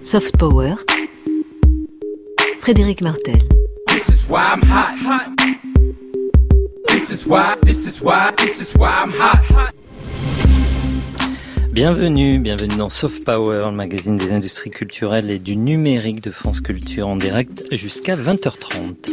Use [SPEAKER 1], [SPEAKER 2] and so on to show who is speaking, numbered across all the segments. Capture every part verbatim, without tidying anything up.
[SPEAKER 1] Soft Power, Frédéric Martel.
[SPEAKER 2] This is why I'm hot, hot. This is why, this is why, this is why I'm hot, hot.
[SPEAKER 3] Bienvenue, bienvenue dans Soft Power, le magazine des industries culturelles et du numérique de France Culture en direct jusqu'à vingt heures trente.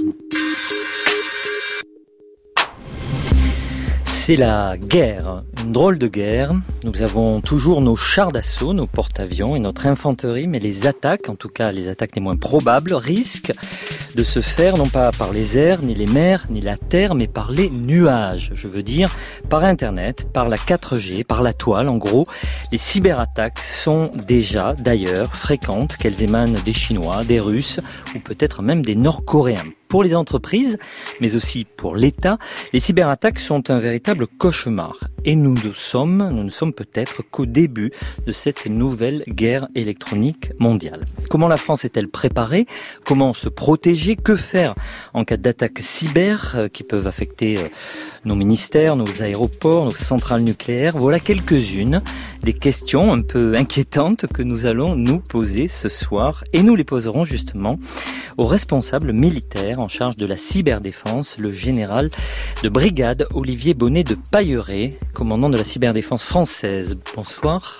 [SPEAKER 3] C'est la guerre, une drôle de guerre. Nous avons toujours nos chars d'assaut, nos porte-avions et notre infanterie, mais les attaques, en tout cas les attaques les moins probables, risquent de se faire non pas par les airs, ni les mers, ni la terre, mais par les nuages. Je veux dire par Internet, par la quatre G, par la toile. En gros, les cyberattaques sont déjà, d'ailleurs, fréquentes, qu'elles émanent des Chinois, des Russes ou peut-être même des Nord-Coréens. Pour les entreprises, mais aussi pour l'État, les cyberattaques sont un véritable cauchemar. Et nous ne sommes, nous ne sommes peut-être qu'au début de cette nouvelle guerre électronique mondiale. Comment la France est-elle préparée ? Comment se protéger ? Que faire en cas d'attaques cyber qui peuvent affecter nos ministères, nos aéroports, nos centrales nucléaires ? Voilà quelques-unes des questions un peu inquiétantes que nous allons nous poser ce soir. Et nous les poserons justement aux responsables militaires en charge de la cyberdéfense, le général de brigade Olivier Bonnet de Pailleret, commandant de la cyberdéfense française. Bonsoir.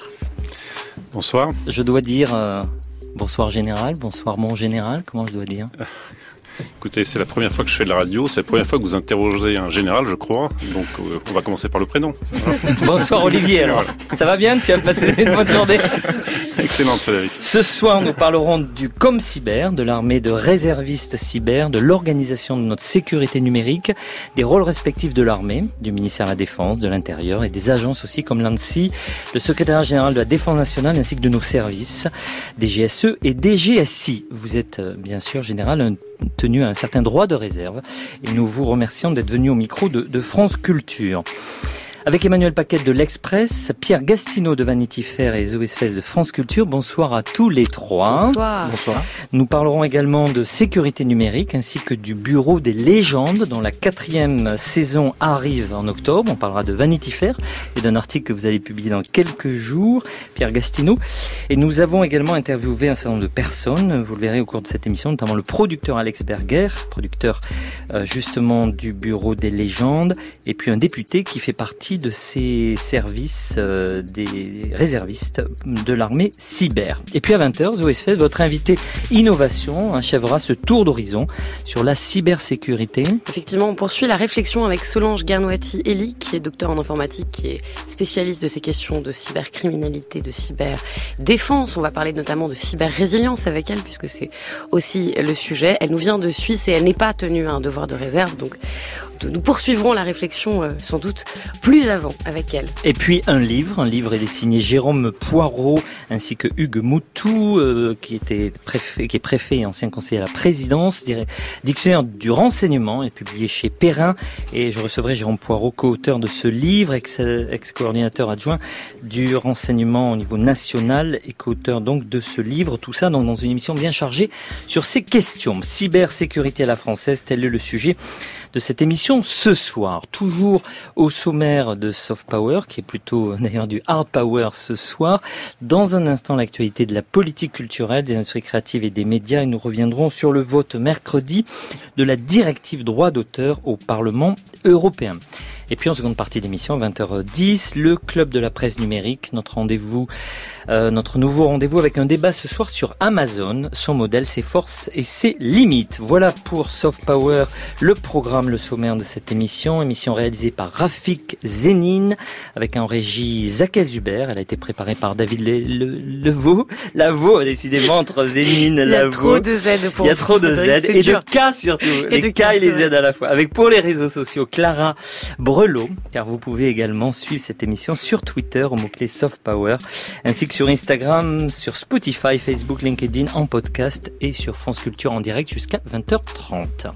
[SPEAKER 4] Bonsoir.
[SPEAKER 3] Je dois dire euh, bonsoir général, bonsoir mon général, comment je dois dire ?
[SPEAKER 4] Écoutez, c'est la première fois que je fais de la radio, c'est la première fois que vous interrogez un général, je crois, donc euh, on va commencer par le prénom.
[SPEAKER 3] Bonsoir Olivier, alors. Ça va bien ? Tu as passé une bonne journée ?
[SPEAKER 4] Excellent Frédéric.
[SPEAKER 3] Ce soir, nous parlerons du ComCyber, de l'armée de réservistes cyber, de l'organisation de notre sécurité numérique, des rôles respectifs de l'armée, du ministère de la Défense, de l'Intérieur et des agences aussi comme l'ANSSI, le secrétariat général de la Défense nationale ainsi que de nos services, D G S E et D G S I. Vous êtes bien sûr général un tenu à un certain droit de réserve et nous vous remercions d'être venu au micro de, de France Culture. Avec Emmanuel Paquette de l'Express, Pierre Gastineau de Vanity Fair et Zoé Sfez de France Culture, bonsoir à tous les trois.
[SPEAKER 5] Bonsoir.
[SPEAKER 3] Bonsoir. Nous parlerons également de sécurité numérique ainsi que du Bureau des légendes dont la quatrième saison arrive en octobre. On parlera de Vanity Fair et d'un article que vous allez publier dans quelques jours, Pierre Gastineau. Et nous avons également interviewé un certain nombre de personnes, vous le verrez au cours de cette émission, notamment le producteur Alex Berger, producteur euh, justement du Bureau des légendes, et puis un député qui fait partie de ces services euh, des réservistes de l'armée cyber. Et puis à vingt heures, Zoé Sfez, votre invité innovation, achèvera ce tour d'horizon sur la cybersécurité.
[SPEAKER 5] Effectivement, on poursuit la réflexion avec Solange Garnoati-Eli, qui est docteur en informatique, qui est spécialiste de ces questions de cybercriminalité, de cyberdéfense. On va parler notamment de cyber-résilience avec elle, puisque c'est aussi le sujet. Elle nous vient de Suisse et elle n'est pas tenue à un devoir de réserve, donc nous poursuivrons la réflexion euh, sans doute plus avant avec elle. Et puis un livre, un livre il est signé Jérôme Poirot ainsi que Hugues Moutou euh, qui était préfet, qui est préfet et ancien conseiller à la présidence, dictionnaire du renseignement, est publié chez Perrin et je recevrai Jérôme Poirot, co-auteur de ce livre, ex, ex-coordinateur adjoint du renseignement au niveau national et co-auteur donc de ce livre. Tout ça donc dans une émission bien chargée sur ces questions. Cybersécurité à la française, tel est le sujet de cette émission ce soir. Toujours au sommaire de Soft Power, qui est plutôt d'ailleurs du Hard Power ce soir. Dans un instant, l'actualité de la politique culturelle, des industries créatives et des médias. Et nous reviendrons sur le vote mercredi de la directive droit d'auteur au Parlement européen. Et puis en seconde partie d'émission, vingt heures dix, le Club de la presse numérique, notre rendez-vous, euh, notre nouveau rendez-vous avec un débat ce soir sur Amazon, son modèle, ses forces et ses limites. Voilà pour Soft Power, le programme, le sommaire de cette émission. Émission réalisée par Rafik Zénine, avec un régie Zach Zuber. Elle a été préparée par David Le, Le, Levaux. Lavaux, décidément, entre Zénine et Lavaux. Il y a trop de Z pour
[SPEAKER 3] Il y a trop de Z et
[SPEAKER 5] dur.
[SPEAKER 3] de K surtout.
[SPEAKER 5] Et
[SPEAKER 3] les K et les Z à la fois. Avec pour les réseaux sociaux, Clara Brelot, car vous pouvez également suivre cette émission sur Twitter au mot-clé Soft Power, ainsi que sur Instagram, sur Spotify, Facebook, LinkedIn, en podcast et sur France Culture en direct jusqu'à vingt heures trente.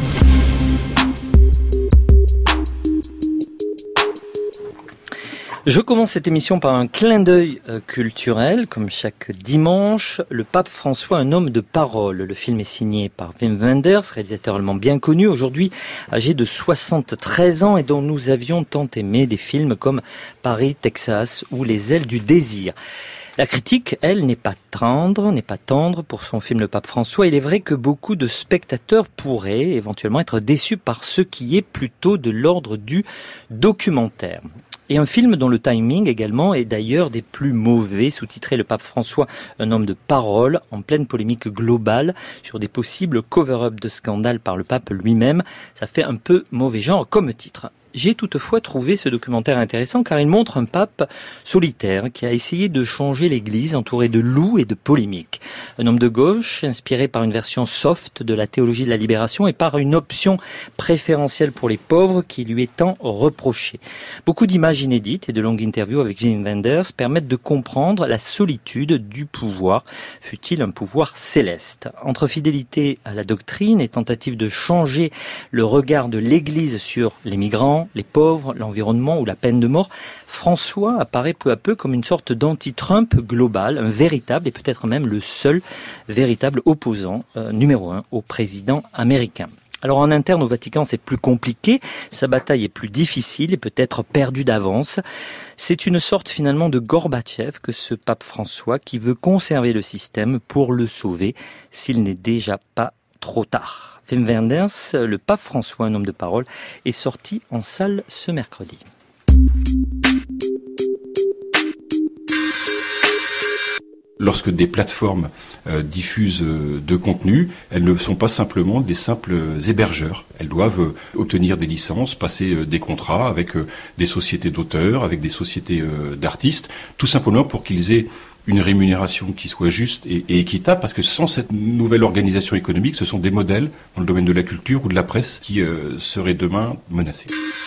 [SPEAKER 3] Je commence cette émission par un clin d'œil euh, culturel, comme chaque dimanche. Le pape François, un homme de parole. Le film est signé par Wim Wenders, réalisateur allemand bien connu, aujourd'hui âgé de soixante-treize ans et dont nous avions tant aimé des films comme Paris, Texas ou Les ailes du désir. La critique, elle, n'est pas tendre, n'est pas tendre pour son film Le Pape François. Il est vrai que beaucoup de spectateurs pourraient éventuellement être déçus par ce qui est plutôt de l'ordre du documentaire. Et un film dont le timing également est d'ailleurs des plus mauvais, sous-titré Le Pape François, un homme de parole, en pleine polémique globale sur des possibles cover-up de scandales par le pape lui-même. Ça fait un peu mauvais genre comme titre. J'ai toutefois trouvé ce documentaire intéressant car il montre un pape solitaire qui a essayé de changer l'Église entouré de loups et de polémiques. Un homme de gauche inspiré par une version soft de la théologie de la libération et par une option préférentielle pour les pauvres qui lui est tant reprochée. Beaucoup d'images inédites et de longues interviews avec Wim Wenders permettent de comprendre la solitude du pouvoir, fût-il un pouvoir céleste. Entre fidélité à la doctrine et tentative de changer le regard de l'Église sur les migrants, les pauvres, l'environnement ou la peine de mort, François apparaît peu à peu comme une sorte d'anti-Trump global, un véritable et peut-être même le seul véritable opposant euh, numéro un au président américain. Alors en interne au Vatican, c'est plus compliqué, sa bataille est plus difficile et peut-être perdue d'avance. C'est une sorte finalement de Gorbatchev que ce pape François qui veut conserver le système pour le sauver s'il n'est déjà pas trop tard. Wim Wenders, Le Pape François, un homme de parole, est sorti en salle ce mercredi.
[SPEAKER 1] Lorsque des plateformes euh, diffusent euh, de contenu, elles ne sont pas simplement des simples hébergeurs. Elles doivent euh, obtenir des licences, passer euh, des contrats avec euh, des sociétés d'auteurs, avec des sociétés euh, d'artistes, tout simplement pour qu'ils aient une rémunération qui soit juste et, et équitable, parce que sans cette nouvelle organisation économique, ce sont des modèles dans le domaine de la culture ou de la presse qui euh, seraient demain menacés.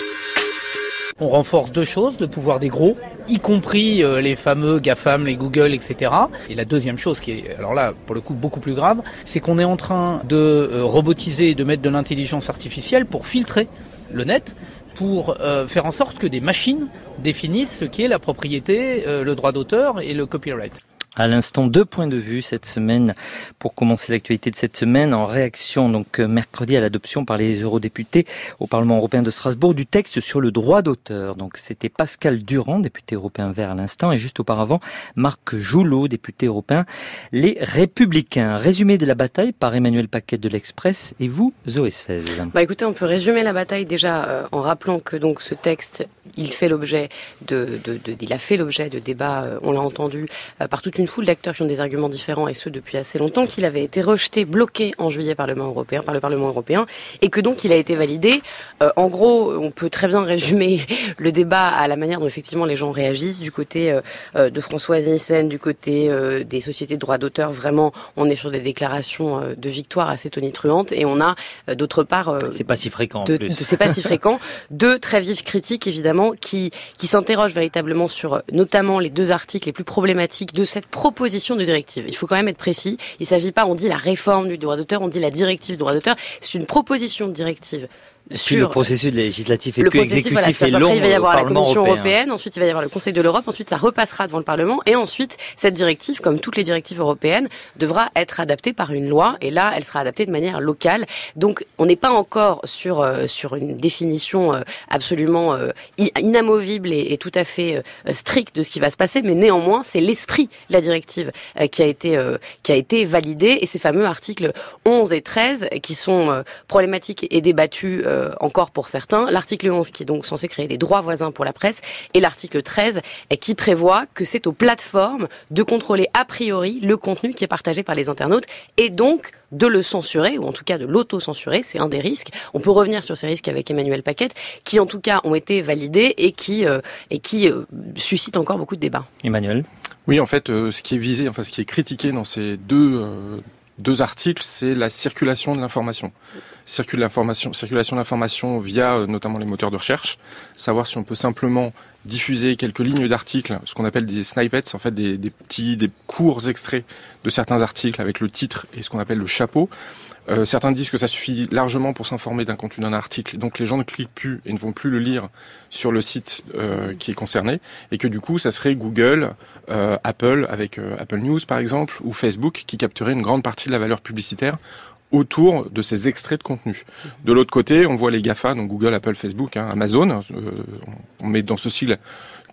[SPEAKER 6] On renforce deux choses, le pouvoir des gros, y compris euh, les fameux GAFAM, les Google, et cetera. Et la deuxième chose qui est, alors là, pour le coup, beaucoup plus grave, c'est qu'on est en train de euh, robotiser et de mettre de l'intelligence artificielle pour filtrer le net, pour euh, faire en sorte que des machines définissent ce qu'est la propriété, euh, le droit d'auteur et le copyright.
[SPEAKER 3] À l'instant, deux points de vue cette semaine pour commencer l'actualité de cette semaine en réaction donc mercredi à l'adoption par les eurodéputés au Parlement européen de Strasbourg du texte sur le droit d'auteur. Donc c'était Pascal Durand, député européen vert à l'instant, et juste auparavant Marc Joulot, député européen Les Républicains. Résumé de la bataille par Emmanuel Paquet de l'Express et vous, Zoé Sfez.
[SPEAKER 5] Bah écoutez, on peut résumer la bataille déjà euh, en rappelant que donc ce texte, il fait l'objet de, de, de, il a fait l'objet de débats, euh, on l'a entendu, euh, par toute une foule d'acteurs qui ont des arguments différents et ce depuis assez longtemps, qu'il avait été rejeté, bloqué en juillet par le Parlement européen, par le Parlement européen, et que donc il a été validé. Euh, en gros, on peut très bien résumer le débat à la manière dont effectivement les gens réagissent du côté euh, de Françoise Nyssen, du côté euh, des sociétés de droits d'auteur. Vraiment, on est sur des déclarations euh, de victoire assez tonitruantes, et on a euh, d'autre part, euh,
[SPEAKER 3] c'est pas si fréquent.
[SPEAKER 5] De,
[SPEAKER 3] en plus.
[SPEAKER 5] De, c'est pas si fréquent. Deux très vives critiques évidemment qui qui s'interrogent véritablement sur notamment les deux articles les plus problématiques de cette proposition de directive. Il faut quand même être précis. Il ne s'agit pas, on dit la réforme du droit d'auteur, on dit la directive du droit d'auteur. C'est une proposition de directive. Sur
[SPEAKER 3] le processus législatif et
[SPEAKER 5] le
[SPEAKER 3] puis
[SPEAKER 5] processus,
[SPEAKER 3] exécutif
[SPEAKER 5] voilà,
[SPEAKER 3] est long.
[SPEAKER 5] Après, il va y avoir la Commission
[SPEAKER 3] européen.
[SPEAKER 5] européenne, ensuite il va y avoir le Conseil de l'Europe, ensuite ça repassera devant le Parlement, et ensuite cette directive, comme toutes les directives européennes, devra être adaptée par une loi, et là elle sera adaptée de manière locale. Donc on n'est pas encore sur euh, sur une définition euh, absolument euh, inamovible et, et tout à fait euh, stricte de ce qui va se passer, mais néanmoins c'est l'esprit de la directive euh, qui a été euh, qui a été validé, et ces fameux articles onze et treize qui sont euh, problématiques et débattus euh, encore pour certains. L'article onze qui est donc censé créer des droits voisins pour la presse, et l'article treize qui prévoit que c'est aux plateformes de contrôler a priori le contenu qui est partagé par les internautes, et donc de le censurer, ou en tout cas de l'auto-censurer. C'est un des risques. On peut revenir sur ces risques avec Emmanuel Paquet, qui en tout cas ont été validés et qui, euh, et qui euh, suscitent encore beaucoup de débats.
[SPEAKER 3] Emmanuel ?
[SPEAKER 7] Oui, en fait, euh, ce qui est visé, enfin ce qui est critiqué dans ces deux... Euh Deux articles, c'est la circulation de l'information. Circule l'information, circulation d'information via euh, notamment les moteurs de recherche. Savoir si on peut simplement diffuser quelques lignes d'articles, ce qu'on appelle des snippets, en fait des, des petits, des courts extraits de certains articles avec le titre et ce qu'on appelle le chapeau. Euh, certains disent que ça suffit largement pour s'informer d'un contenu d'un article, donc les gens ne cliquent plus et ne vont plus le lire sur le site euh, qui est concerné, et que du coup ça serait Google, euh, Apple avec euh, Apple News par exemple, ou Facebook qui capterait une grande partie de la valeur publicitaire autour de ces extraits de contenu. De l'autre côté, on voit les GAFA, donc Google, Apple, Facebook, hein, Amazon, euh, on met dans ce sigle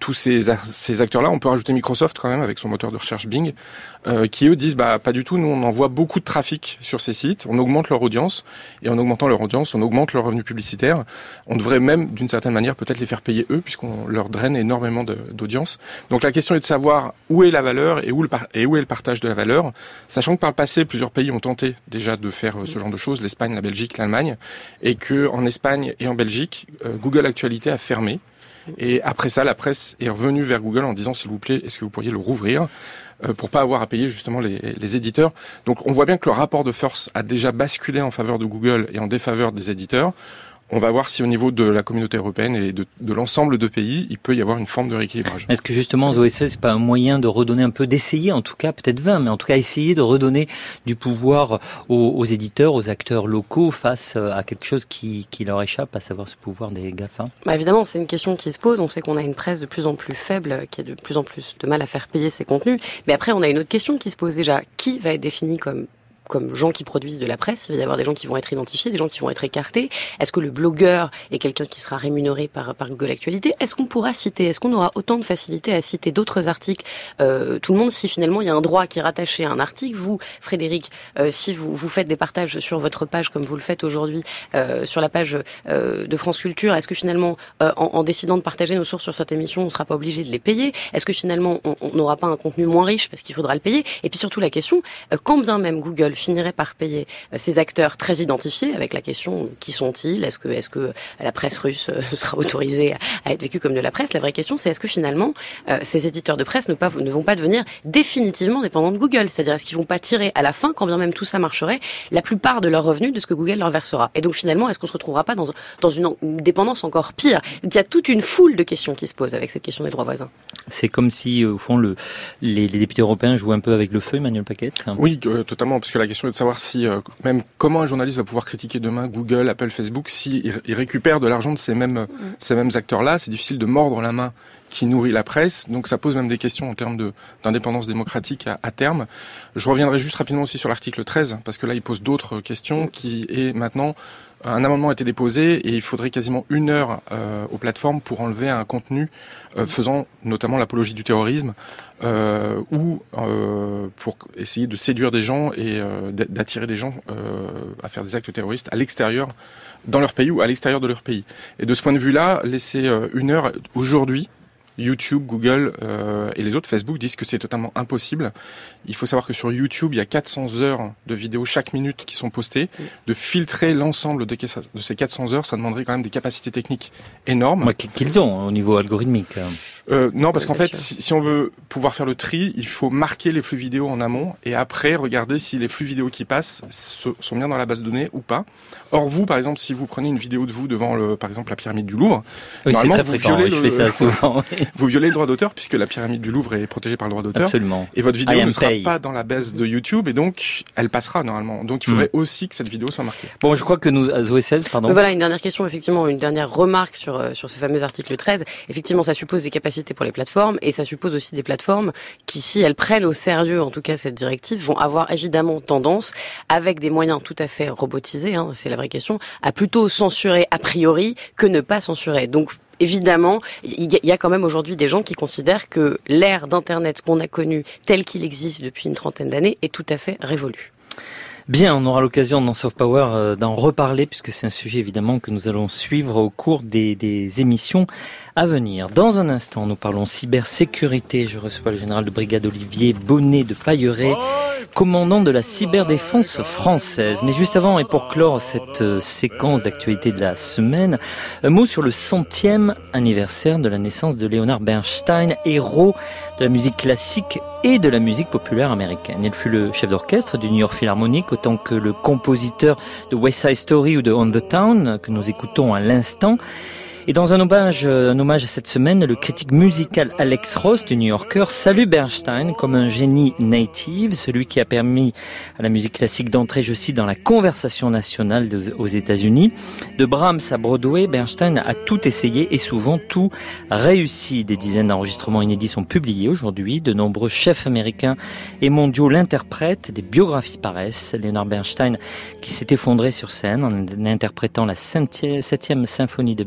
[SPEAKER 7] tous ces, ces acteurs-là. On peut rajouter Microsoft quand même avec son moteur de recherche Bing, euh, qui eux disent bah pas du tout. Nous, on envoie beaucoup de trafic sur ces sites, on augmente leur audience et en augmentant leur audience, on augmente leurs revenus publicitaires. On devrait même, d'une certaine manière, peut-être les faire payer eux, puisqu'on leur draine énormément de, d'audience. Donc la question est de savoir où est la valeur et où, le par- et où est le partage de la valeur, sachant que par le passé, plusieurs pays ont tenté déjà de faire ce genre de choses, l'Espagne, la Belgique, l'Allemagne, et que en Espagne et en Belgique, euh, Google Actualité a fermé. Et après ça, la presse est revenue vers Google en disant, s'il vous plaît, est-ce que vous pourriez le rouvrir euh, pour pas avoir à payer justement les, les éditeurs. Donc on voit bien que le rapport de force a déjà basculé en faveur de Google et en défaveur des éditeurs. On va voir si au niveau de la communauté européenne et de, de l'ensemble de pays, il peut y avoir une forme de rééquilibrage.
[SPEAKER 3] Est-ce que justement, Zoé, c'est pas un moyen de redonner un peu, d'essayer, en tout cas, peut-être vingt, mais en tout cas essayer de redonner du pouvoir aux, aux éditeurs, aux acteurs locaux face à quelque chose qui, qui leur échappe, à savoir ce pouvoir des GAFA?
[SPEAKER 5] Bah évidemment, c'est une question qui se pose. On sait qu'on a une presse de plus en plus faible, qui a de plus en plus de mal à faire payer ses contenus. Mais après, on a une autre question qui se pose déjà. Qui va être défini comme comme gens qui produisent de la presse? Il va y avoir des gens qui vont être identifiés, des gens qui vont être écartés. Est-ce que le blogueur est quelqu'un qui sera rémunéré par, par Google Actualité? Est-ce qu'on pourra citer, est-ce qu'on aura autant de facilité à citer d'autres articles, euh, tout le monde, si finalement il y a un droit qui est rattaché à un article? Vous, Frédéric, euh, si vous, vous faites des partages sur votre page comme vous le faites aujourd'hui, euh, sur la page euh, de France Culture, est-ce que finalement, euh, en, en décidant de partager nos sources sur cette émission, on ne sera pas obligé de les payer? Est-ce que finalement, on n'aura pas un contenu moins riche parce qu'il faudra le payer? Et puis surtout la question, euh, quand bien même Google finirait par payer ces acteurs très identifiés, avec la question qui sont-ils, est-ce que est-ce que la presse russe sera autorisée à être vécue comme de la presse? La vraie question, c'est est-ce que finalement euh, ces éditeurs de presse ne, pas, ne vont pas devenir définitivement dépendants de Google? C'est-à-dire est-ce qu'ils vont pas tirer à la fin, quand bien même tout ça marcherait, la plupart de leurs revenus de ce que Google leur versera? Et donc finalement, est-ce qu'on se retrouvera pas dans dans une, une dépendance encore pire? Il y a toute une foule de questions qui se posent avec cette question des droits voisins.
[SPEAKER 3] C'est comme si, au fond, le, les, les députés européens jouent un peu avec le feu, Emmanuel Paquette.
[SPEAKER 7] Oui, euh, totalement, parce que la question est de savoir si, euh, même comment un journaliste va pouvoir critiquer demain Google, Apple, Facebook, si il, il récupère de l'argent de ces mêmes, mmh. ces mêmes acteurs-là. C'est difficile de mordre la main qui nourrit la presse, donc ça pose même des questions en termes de, d'indépendance démocratique à, à terme. Je reviendrai juste rapidement aussi sur l'article treize, parce que là, il pose d'autres questions, qui est maintenant... Un amendement a été déposé et il faudrait quasiment une heure euh, aux plateformes pour enlever un contenu euh, faisant notamment l'apologie du terrorisme euh, ou euh, pour essayer de séduire des gens et euh, d'attirer des gens euh, à faire des actes terroristes à l'extérieur, dans leur pays ou à l'extérieur de leur pays. Et de ce point de vue-là, laisser euh, une heure aujourd'hui, YouTube, Google euh, et les autres, Facebook, disent que c'est totalement impossible. Il faut savoir que sur YouTube, il y a quatre cents heures de vidéos chaque minute qui sont postées. De filtrer l'ensemble de ces quatre cents heures, ça demanderait quand même des capacités techniques énormes.
[SPEAKER 3] Ouais, qu'ils ont au niveau algorithmique.
[SPEAKER 7] Euh, non, parce qu'en fait, si, si on veut pouvoir faire le tri, il faut marquer les flux vidéo en amont et après regarder si les flux vidéo qui passent sont bien dans la base de données ou pas. Or, vous, par exemple, si vous prenez une vidéo de vous devant, le, par exemple, la pyramide du Louvre,
[SPEAKER 3] oui,
[SPEAKER 7] normalement,
[SPEAKER 3] c'est très
[SPEAKER 7] vous
[SPEAKER 3] fréquent,
[SPEAKER 7] violez
[SPEAKER 3] oui,
[SPEAKER 7] le...
[SPEAKER 3] je fais ça souvent.
[SPEAKER 7] Vous violez le droit d'auteur puisque la pyramide du Louvre est protégée par le droit d'auteur.
[SPEAKER 3] Absolument.
[SPEAKER 7] Et votre vidéo ne sera
[SPEAKER 3] pay.
[SPEAKER 7] pas dans la base de YouTube et donc elle passera normalement. Donc il faudrait mmh. aussi que cette vidéo soit marquée.
[SPEAKER 3] Bon, je crois que nous, Zoé seize, pardon.
[SPEAKER 5] Mais voilà, une dernière question, effectivement, une dernière remarque sur, sur ce fameux article treize. Effectivement, ça suppose des capacités pour les plateformes et ça suppose aussi des plateformes qui, si elles prennent au sérieux, en tout cas, cette directive, vont avoir évidemment tendance, avec des moyens tout à fait robotisés, hein, c'est la vraie question, à plutôt censurer a priori que ne pas censurer. Donc, évidemment, il y a quand même aujourd'hui des gens qui considèrent que l'ère d'Internet qu'on a connue, tel qu'il existe depuis une trentaine d'années, est tout à fait révolue.
[SPEAKER 3] Bien, on aura l'occasion dans Soft Power euh, d'en reparler puisque c'est un sujet évidemment que nous allons suivre au cours des, des émissions à venir. Dans un instant, nous parlons cybersécurité. Je reçois le général de brigade Olivier Bonnet de Pailleret, commandant de la cyberdéfense française. Mais juste avant, et pour clore cette euh, séquence d'actualité de la semaine, un mot sur le centième anniversaire de la naissance de Leonard Bernstein, héros de la musique classique et de la musique populaire américaine. Il fut le chef d'orchestre du New York Philharmonic, autant que le compositeur de West Side Story ou de On the Town, que nous écoutons à l'instant. Et dans un hommage, un hommage à cette semaine, le critique musical Alex Ross du New Yorker salue Bernstein comme un génie native, celui qui a permis à la musique classique d'entrer, je cite, dans la conversation nationale aux États-Unis. De Brahms à Broadway, Bernstein a tout essayé et souvent tout réussi. Des dizaines d'enregistrements inédits sont publiés aujourd'hui. De nombreux chefs américains et mondiaux l'interprètent. Des biographies paraissent. Leonard Bernstein qui s'est effondré sur scène en interprétant la septième symphonie de Beethoven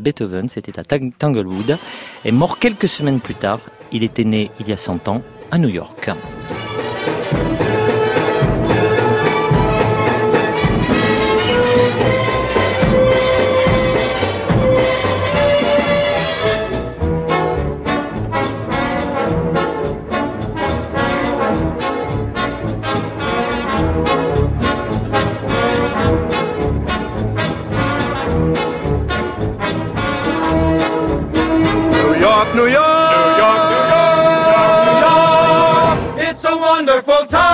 [SPEAKER 3] jeune, c'était à Tanglewood. Et mort quelques semaines plus tard, il était né il y a cent ans à New York.
[SPEAKER 8] New York, New York, New York, New York, it's a wonderful town.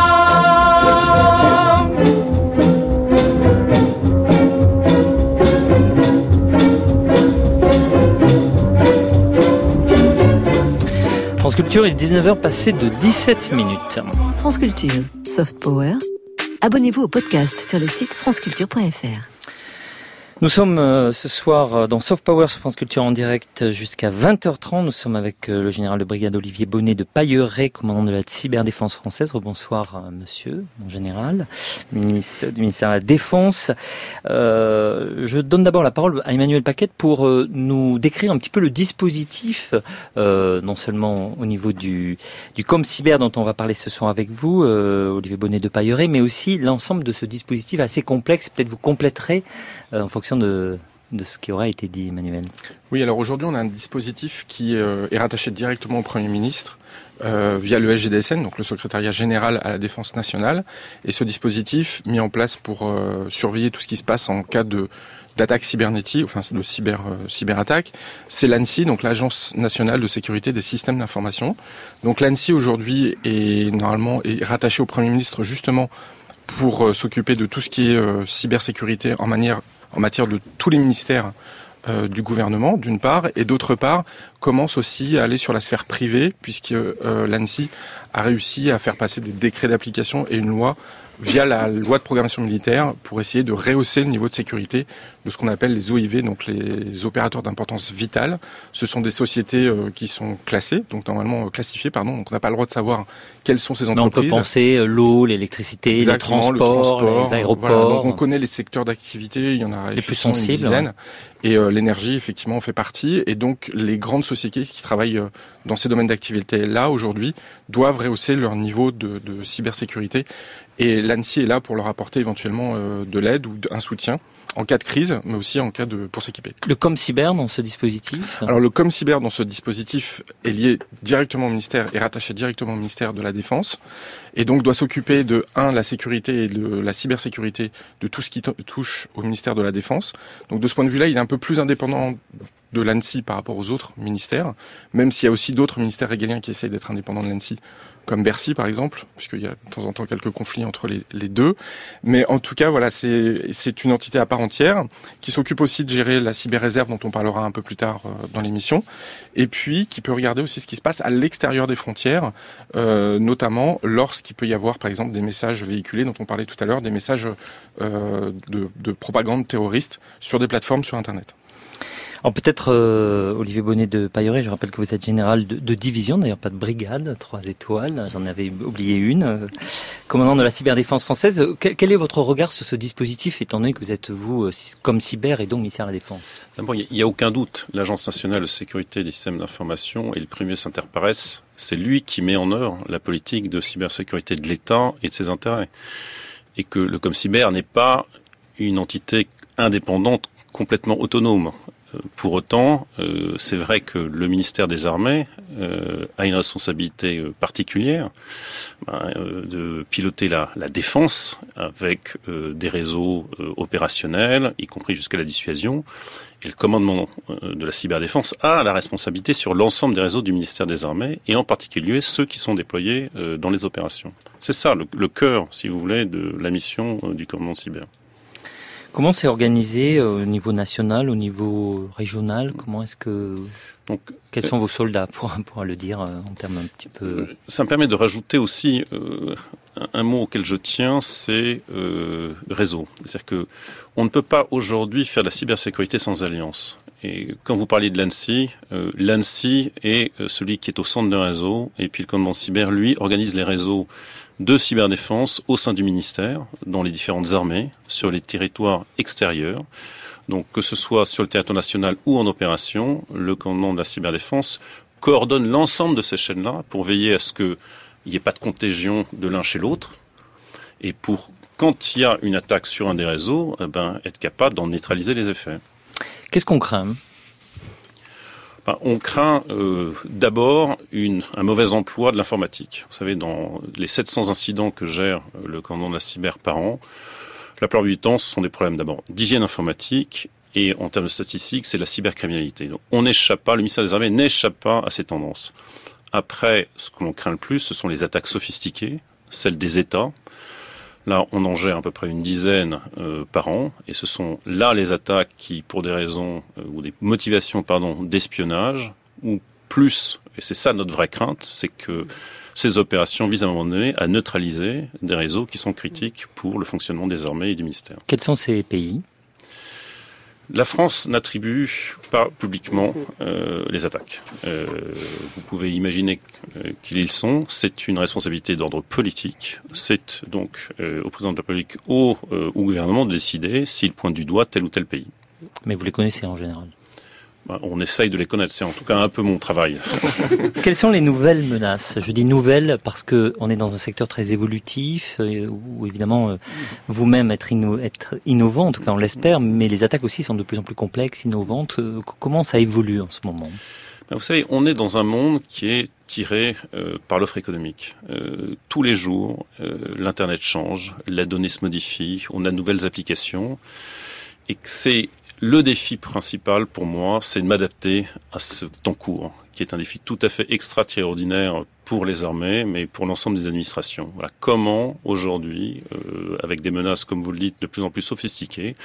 [SPEAKER 3] France Culture, il est dix-neuf heures passées de dix-sept minutes.
[SPEAKER 9] France Culture, Soft Power. Abonnez-vous au podcast sur le site franceculture point f r.
[SPEAKER 3] Nous sommes euh, ce soir dans Soft Power sur France Culture en direct jusqu'à vingt heures trente. Nous sommes avec euh, le général de brigade Olivier Bonnet de Pailleret, commandant de la cyberdéfense française. Rebonsoir euh, monsieur, mon général, ministre du ministère de la Défense. Euh, je donne d'abord la parole à Emmanuel Paquette pour euh, nous décrire un petit peu le dispositif, euh, non seulement au niveau du, du ComCyber dont on va parler ce soir avec vous, euh, Olivier Bonnet de Pailleret, mais aussi l'ensemble de ce dispositif assez complexe. Peut-être vous compléterez euh, en fonction De, de ce qui aura été dit, Emmanuel.
[SPEAKER 7] Oui, alors aujourd'hui, on a un dispositif qui euh, est rattaché directement au Premier ministre euh, via le S G D S N, donc le secrétariat général à la Défense nationale. Et ce dispositif, mis en place pour euh, surveiller tout ce qui se passe en cas de d'attaque cybernétique, enfin de cyber euh, cyberattaque, c'est l'ANSSI, donc l'Agence nationale de sécurité des systèmes d'information. Donc l'ANSSI aujourd'hui est normalement est rattachée au Premier ministre justement pour euh, s'occuper de tout ce qui est euh, cybersécurité en manière en matière de tous les ministères euh, du gouvernement, d'une part, et d'autre part, commence aussi à aller sur la sphère privée, puisque euh, l'ANSSI a réussi à faire passer des décrets d'application et une loi via la loi de programmation militaire pour essayer de rehausser le niveau de sécurité de ce qu'on appelle les O I V, donc les opérateurs d'importance vitale. Ce sont des sociétés euh, qui sont classées, donc normalement euh, classifiées, pardon, donc on n'a pas le droit de savoir quelles sont ces entreprises.
[SPEAKER 3] Mais on peut penser euh, l'eau, l'électricité, les transports,
[SPEAKER 7] le transport,
[SPEAKER 3] les aéroports.
[SPEAKER 7] Voilà, donc on connaît les secteurs d'activité, il y en a
[SPEAKER 3] les plus
[SPEAKER 7] sensibles, une dizaine.
[SPEAKER 3] Ouais.
[SPEAKER 7] Et euh, l'énergie, effectivement, en fait partie. Et donc, les grandes sociétés qui travaillent euh, dans ces domaines d'activité-là, aujourd'hui, doivent rehausser leur niveau de, de cybersécurité. Et l'ANSSI est là pour leur apporter éventuellement euh, de l'aide ou un soutien en cas de crise, mais aussi en cas de pour s'équiper.
[SPEAKER 3] Le ComCyber dans ce dispositif ?
[SPEAKER 7] Alors le ComCyber dans ce dispositif est lié directement au ministère, est rattaché directement au ministère de la Défense, et donc doit s'occuper de un la sécurité et de la cybersécurité de tout ce qui t- touche au ministère de la Défense. Donc de ce point de vue-là, il est un peu plus indépendant de l'ANSSI par rapport aux autres ministères, même s'il y a aussi d'autres ministères régaliens qui essayent d'être indépendants de l'ANSSI, comme Bercy par exemple, puisqu'il y a de temps en temps quelques conflits entre les, les deux. Mais en tout cas, voilà, c'est, c'est une entité à part entière qui s'occupe aussi de gérer la cyber-réserve dont on parlera un peu plus tard euh, dans l'émission, et puis qui peut regarder aussi ce qui se passe à l'extérieur des frontières, euh, notamment lorsqu'il peut y avoir par exemple des messages véhiculés dont on parlait tout à l'heure, des messages euh, de, de propagande terroriste sur des plateformes sur Internet.
[SPEAKER 3] Alors peut-être, euh, Olivier Bonnet de Pailleret, je rappelle que vous êtes général de, de division, d'ailleurs pas de brigade, trois étoiles, j'en avais oublié une, euh, commandant de la cyberdéfense française. Quel, quel est votre regard sur ce dispositif, étant donné que vous êtes, vous, comme cyber et donc ministère de la Défense ?
[SPEAKER 4] D'abord, il n'y a, a aucun doute, l'Agence nationale de sécurité des systèmes d'information et le premier ministre inter pares, c'est lui qui met en œuvre la politique de cybersécurité de l'État et de ses intérêts. Et que le ComCyber n'est pas une entité indépendante, complètement autonome. Pour autant, euh, c'est vrai que le ministère des Armées euh, a une responsabilité euh, particulière ben, euh, de piloter la, la défense avec euh, des réseaux euh, opérationnels, y compris jusqu'à la dissuasion. Et le commandement euh, de la cyberdéfense a la responsabilité sur l'ensemble des réseaux du ministère des Armées, et en particulier ceux qui sont déployés euh, dans les opérations. C'est ça le, le cœur, si vous voulez, de la mission euh, du commandement cyber.
[SPEAKER 3] Comment c'est organisé au niveau national, au niveau régional ? Comment est-ce que... Donc, quels sont vos soldats, pour, pour le dire en termes un petit peu...
[SPEAKER 4] Ça me permet de rajouter aussi euh, un, un mot auquel je tiens, c'est euh, réseau. C'est-à-dire que on ne peut pas aujourd'hui faire de la cybersécurité sans alliance. Et quand vous parlez de l'ANSSI, euh, l'ANSSI est celui qui est au centre de réseau, et puis le commandement cyber, lui, organise les réseaux de cyberdéfense au sein du ministère, dans les différentes armées, sur les territoires extérieurs. Donc que ce soit sur le territoire national ou en opération, le commandement de la cyberdéfense coordonne l'ensemble de ces chaînes-là pour veiller à ce qu'il n'y ait pas de contagion de l'un chez l'autre et pour, quand il y a une attaque sur un des réseaux, eh ben, être capable d'en neutraliser les effets.
[SPEAKER 3] Qu'est-ce qu'on craint ?
[SPEAKER 4] Ben, on craint euh, d'abord une, un mauvais emploi de l'informatique. Vous savez, dans les sept cents incidents que gère le commandement de la cyber par an, la plupart du temps, ce sont des problèmes d'abord d'hygiène informatique et en termes de statistiques, c'est la cybercriminalité. Donc, on n'échappe pas, le ministère des Armées n'échappe pas à ces tendances. Après, ce que l'on craint le plus, ce sont les attaques sophistiquées, celles des États. Là, on en gère à peu près une dizaine euh, par an, et ce sont là les attaques qui, pour des raisons euh, ou des motivations, pardon, d'espionnage, ou plus, et c'est ça notre vraie crainte, c'est que ces opérations visent à un moment donné à neutraliser des réseaux qui sont critiques pour le fonctionnement des armées et du ministère.
[SPEAKER 3] Quels sont ces pays ?
[SPEAKER 4] La France n'attribue pas publiquement euh, les attaques. Euh, vous pouvez imaginer euh, qu'ils ils sont. C'est une responsabilité d'ordre politique. C'est donc euh, au président de la République, au, euh, au gouvernement de décider s'il pointe du doigt tel ou tel pays.
[SPEAKER 3] Mais vous les connaissez en général ?
[SPEAKER 4] Ben, on essaye de les connaître. C'est en tout cas un peu mon travail.
[SPEAKER 3] Quelles sont les nouvelles menaces ? Je dis nouvelles parce que on est dans un secteur très évolutif, euh, où évidemment euh, vous-même être, inno- être innovant, en tout cas on l'espère, mais les attaques aussi sont de plus en plus complexes, innovantes. Euh, comment ça évolue en ce moment ?
[SPEAKER 4] Ben, vous savez, on est dans un monde qui est tiré euh, par l'offre économique. Euh, tous les jours, euh, l'Internet change, la donnée se modifie, on a de nouvelles applications, et que c'est le défi principal pour moi, c'est de m'adapter à ce temps court, qui est un défi tout à fait extraordinaire pour les armées, mais pour l'ensemble des administrations. Voilà, comment aujourd'hui, euh, avec des menaces, comme vous le dites, de plus en plus sophistiquées,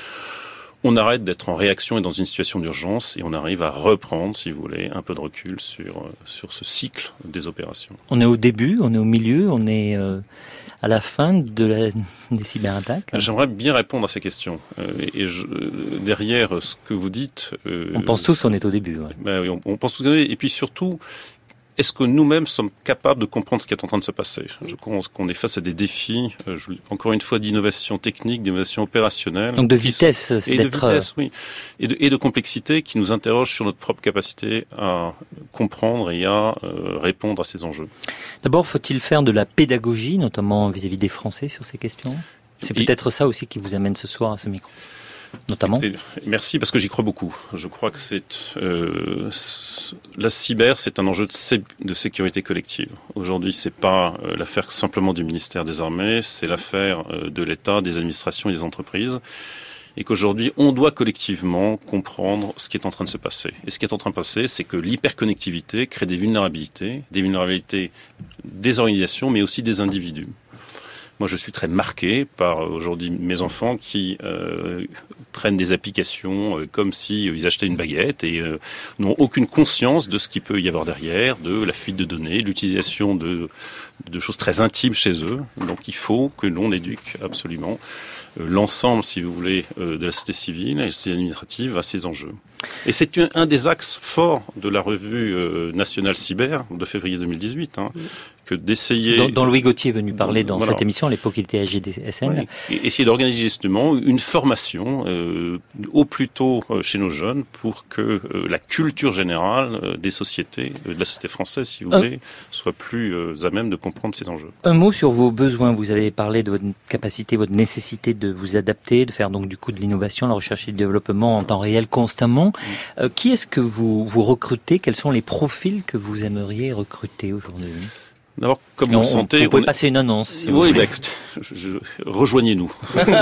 [SPEAKER 4] on arrête d'être en réaction et dans une situation d'urgence et on arrive à reprendre, si vous voulez, un peu de recul sur, sur ce cycle des opérations.
[SPEAKER 3] On est au début, on est au milieu, on est euh, à la fin de la, des cyberattaques.
[SPEAKER 4] J'aimerais bien répondre à ces questions. Euh, et je, derrière ce que vous dites... Euh,
[SPEAKER 3] on pense tous qu'on est au début. Ouais.
[SPEAKER 4] Ben oui, on, on pense tous qu'on est, et puis surtout... Est-ce que nous-mêmes sommes capables de comprendre ce qui est en train de se passer ? Je pense qu'on est face à des défis, euh, je, encore une fois, d'innovation technique, d'innovation opérationnelle.
[SPEAKER 3] Donc de vitesse,
[SPEAKER 4] c'est et d'être... de vitesse, oui, et de, et de complexité qui nous interroge sur notre propre capacité à comprendre et à euh, répondre à ces enjeux.
[SPEAKER 3] D'abord, faut-il faire de la pédagogie, notamment vis-à-vis des Français, sur ces questions ? C'est et... peut-être ça aussi qui vous amène ce soir à ce micro. Notamment.
[SPEAKER 4] Écoutez, merci parce que j'y crois beaucoup. Je crois que c'est euh, la cyber, c'est un enjeu de, sé- de sécurité collective. Aujourd'hui, c'est pas euh, l'affaire simplement du ministère des Armées, c'est l'affaire euh, de l'État, des administrations et des entreprises. Et qu'aujourd'hui, on doit collectivement comprendre ce qui est en train de se passer. Et ce qui est en train de passer, c'est que l'hyperconnectivité crée des vulnérabilités, des vulnérabilités des organisations, mais aussi des individus. Moi, je suis très marqué par aujourd'hui mes enfants qui euh, prennent des applications euh, comme si euh, ils achetaient une baguette et euh, n'ont aucune conscience de ce qu'il peut y avoir derrière, de la fuite de données, de l'utilisation de, de choses très intimes chez eux. Donc, il faut que l'on éduque absolument euh, l'ensemble, si vous voulez, euh, de la société civile et de la société administrative à ces enjeux. Et c'est un, un des axes forts de la revue euh, nationale cyber de février deux mille dix-huit, hein, que d'essayer...
[SPEAKER 3] Dont, dont Louis Gauthier est venu parler dans
[SPEAKER 4] voilà.
[SPEAKER 3] cette émission, à l'époque il était à G D S N.
[SPEAKER 4] Oui. Et essayer d'organiser justement une formation euh, au plus tôt euh, chez nos jeunes pour que euh, la culture générale euh, des sociétés, euh, de la société française, si vous un... voulez, soit plus euh, à même de comprendre ces enjeux.
[SPEAKER 3] Un mot sur vos besoins. Vous avez parlé de votre capacité, votre nécessité de vous adapter, de faire donc du coup de l'innovation, la recherche et le développement en temps réel constamment. Euh, qui est-ce que vous, vous recrutez ? Quels sont les profils que vous aimeriez recruter aujourd'hui ?
[SPEAKER 4] D'abord, comme vous le sentez...
[SPEAKER 3] On peut on passer est... une annonce, si
[SPEAKER 4] oui,
[SPEAKER 3] vous
[SPEAKER 4] bah, écoutez, je, je, rejoignez-nous.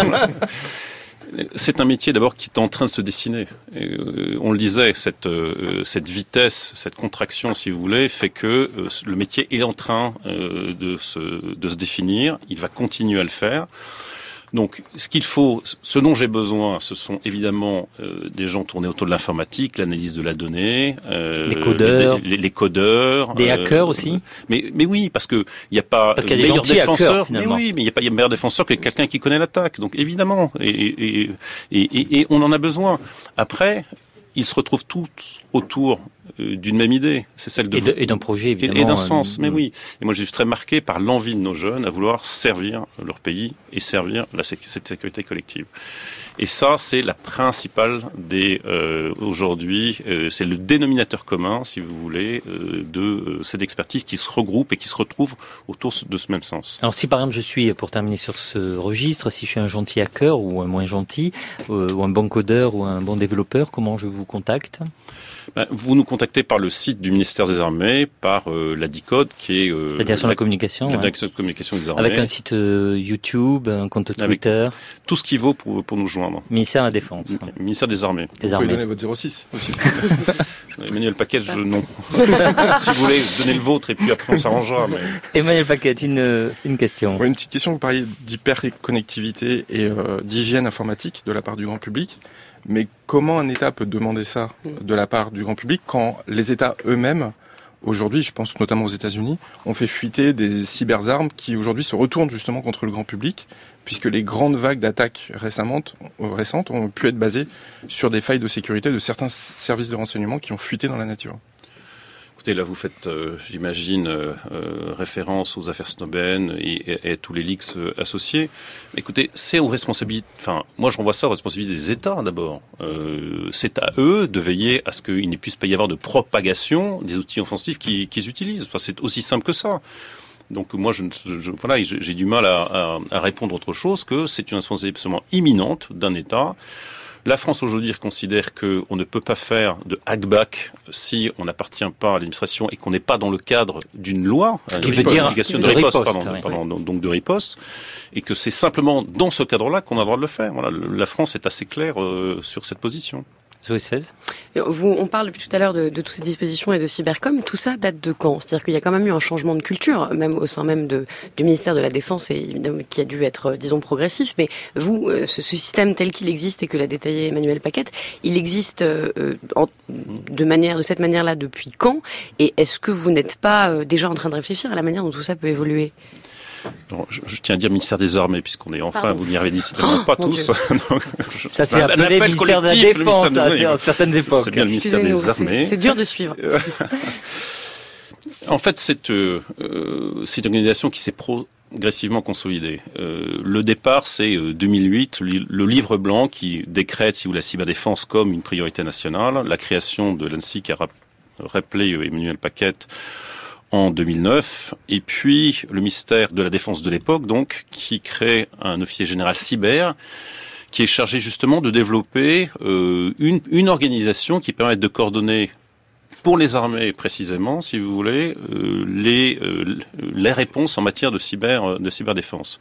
[SPEAKER 4] C'est un métier d'abord qui est en train de se dessiner. Et, euh, on le disait, cette, euh, cette vitesse, cette contraction, si vous voulez, fait que euh, le métier est en train euh, de, se, de se définir. Il va continuer à le faire. Donc, ce qu'il faut, ce dont j'ai besoin, ce sont évidemment euh, des gens tournés autour de l'informatique, l'analyse de la donnée,
[SPEAKER 3] euh, les codeurs,
[SPEAKER 4] les, les, les codeurs,
[SPEAKER 3] des hackers euh, aussi.
[SPEAKER 4] Mais, mais oui, parce que il n'y a pas
[SPEAKER 3] parce qu'il y a
[SPEAKER 4] meilleur
[SPEAKER 3] des
[SPEAKER 4] défenseur.
[SPEAKER 3] Hackers,
[SPEAKER 4] mais oui, mais il n'y a pas de meilleur défenseur que quelqu'un qui connaît l'attaque. Donc, évidemment, et, et, et, et, et on en a besoin. Après, ils se retrouvent tous autour euh, d'une même idée. C'est celle de...
[SPEAKER 3] Et, de, et d'un projet, évidemment.
[SPEAKER 4] Et, et d'un sens,
[SPEAKER 3] euh,
[SPEAKER 4] mais oui. Et moi, je suis très marqué par l'envie de nos jeunes à vouloir servir leur pays et servir la sécu- cette sécurité collective. Et ça, c'est la principale des... Euh, aujourd'hui, euh, c'est le dénominateur commun, si vous voulez, euh, de euh, cette expertise qui se regroupe et qui se retrouve autour de ce même sens.
[SPEAKER 3] Alors si par exemple je suis, pour terminer sur ce registre, si je suis un gentil hacker ou un moins gentil, euh, ou un bon codeur ou un bon développeur, comment je vous contacte ?
[SPEAKER 4] Ben, vous nous contactez par le site du ministère des Armées, par euh, l'A D I C O D, qui est... Euh,
[SPEAKER 3] la direction
[SPEAKER 4] la,
[SPEAKER 3] de la communication.
[SPEAKER 4] La
[SPEAKER 3] ouais.
[SPEAKER 4] direction de communication des armées.
[SPEAKER 3] Avec un site euh, YouTube, un compte Twitter.
[SPEAKER 4] Avec tout ce qu'il vaut pour, pour nous joindre.
[SPEAKER 3] Ministère de la Défense.
[SPEAKER 4] M- ministère des Armées.
[SPEAKER 3] Des
[SPEAKER 7] Vous
[SPEAKER 3] armées.
[SPEAKER 7] pouvez donner votre zéro six aussi.
[SPEAKER 4] Emmanuel Paquet, je non. Si vous voulez, donnez le vôtre et puis après on s'arrangera. Mais...
[SPEAKER 3] Emmanuel Paquet, une, une question.
[SPEAKER 7] Ouais, une petite question, vous parliez d'hyperconnectivité et euh, d'hygiène informatique de la part du grand public. Mais comment un État peut demander ça de la part du grand public quand les États eux-mêmes, aujourd'hui, je pense notamment aux États-Unis, ont fait fuiter des cyberarmes qui aujourd'hui se retournent justement contre le grand public, puisque les grandes vagues d'attaques récemment, récentes ont pu être basées sur des failles de sécurité de certains services de renseignement qui ont fuité dans la nature.
[SPEAKER 4] Écoutez, là, vous faites, euh, j'imagine, euh, euh, référence aux affaires Snowden et, et, et tous les leaks euh, associés. Écoutez, c'est aux responsabilités. Enfin, moi, je renvoie ça aux responsabilités des États d'abord. Euh, c'est à eux de veiller à ce qu'il ne puisse pas y avoir de propagation des outils offensifs qu'ils, qu'ils utilisent. Enfin, c'est aussi simple que ça. Donc moi, je, je, voilà, j'ai du mal à, à, à répondre autre chose que c'est une responsabilité absolument imminente d'un État. La France aujourd'hui considère qu'on ne peut pas faire de hackback si on n'appartient pas à l'administration et qu'on n'est pas dans le cadre d'une loi,
[SPEAKER 3] ce qui veut dire
[SPEAKER 4] obligation de,
[SPEAKER 3] de
[SPEAKER 4] riposte,
[SPEAKER 3] riposte,
[SPEAKER 4] pardon,
[SPEAKER 3] oui.
[SPEAKER 4] pardon, donc de riposte, et que c'est simplement dans ce cadre-là qu'on a le droit de le faire. Voilà, la France est assez claire euh, sur cette position.
[SPEAKER 5] Vous, on parle depuis tout à l'heure de, de toutes ces dispositions et de cybercom. Tout ça date de quand ? C'est-à-dire qu'il y a quand même eu un changement de culture, même au sein même de, du ministère de la Défense, et qui a dû être, disons, progressif. Mais vous, ce, ce système tel qu'il existe et que l'a détaillé Emmanuel Paquet, il existe euh, en, de manière, de cette manière-là depuis quand ? Et est-ce que vous n'êtes pas euh, déjà en train de réfléchir à la manière dont tout ça peut évoluer ?
[SPEAKER 4] Alors, je, je tiens à dire ministère des Armées, puisqu'on est enfin,
[SPEAKER 5] Pardon.
[SPEAKER 4] vous n'y arrivez décidément oh, pas tous. Donc, je,
[SPEAKER 3] ça s'est appelé ministère de la Défense à certaines époques.
[SPEAKER 4] C'est bien le ministère des Armées.
[SPEAKER 5] C'est, c'est dur de suivre.
[SPEAKER 4] En fait, c'est euh, c'est une organisation qui s'est progressivement consolidée. Euh, le départ, c'est euh, deux mille huit, le, le livre blanc qui décrète, si vous voulez, la cyberdéfense comme une priorité nationale, la création de l'ANSSI qui a rappelé euh, Emmanuel Paquet en deux mille neuf, et puis le ministère de la Défense de l'époque, donc, qui crée un officier général cyber, qui est chargé justement de développer euh, une, une organisation qui permette de coordonner, pour les armées précisément, si vous voulez, euh, les, euh, les réponses en matière de cyber, de cyberdéfense.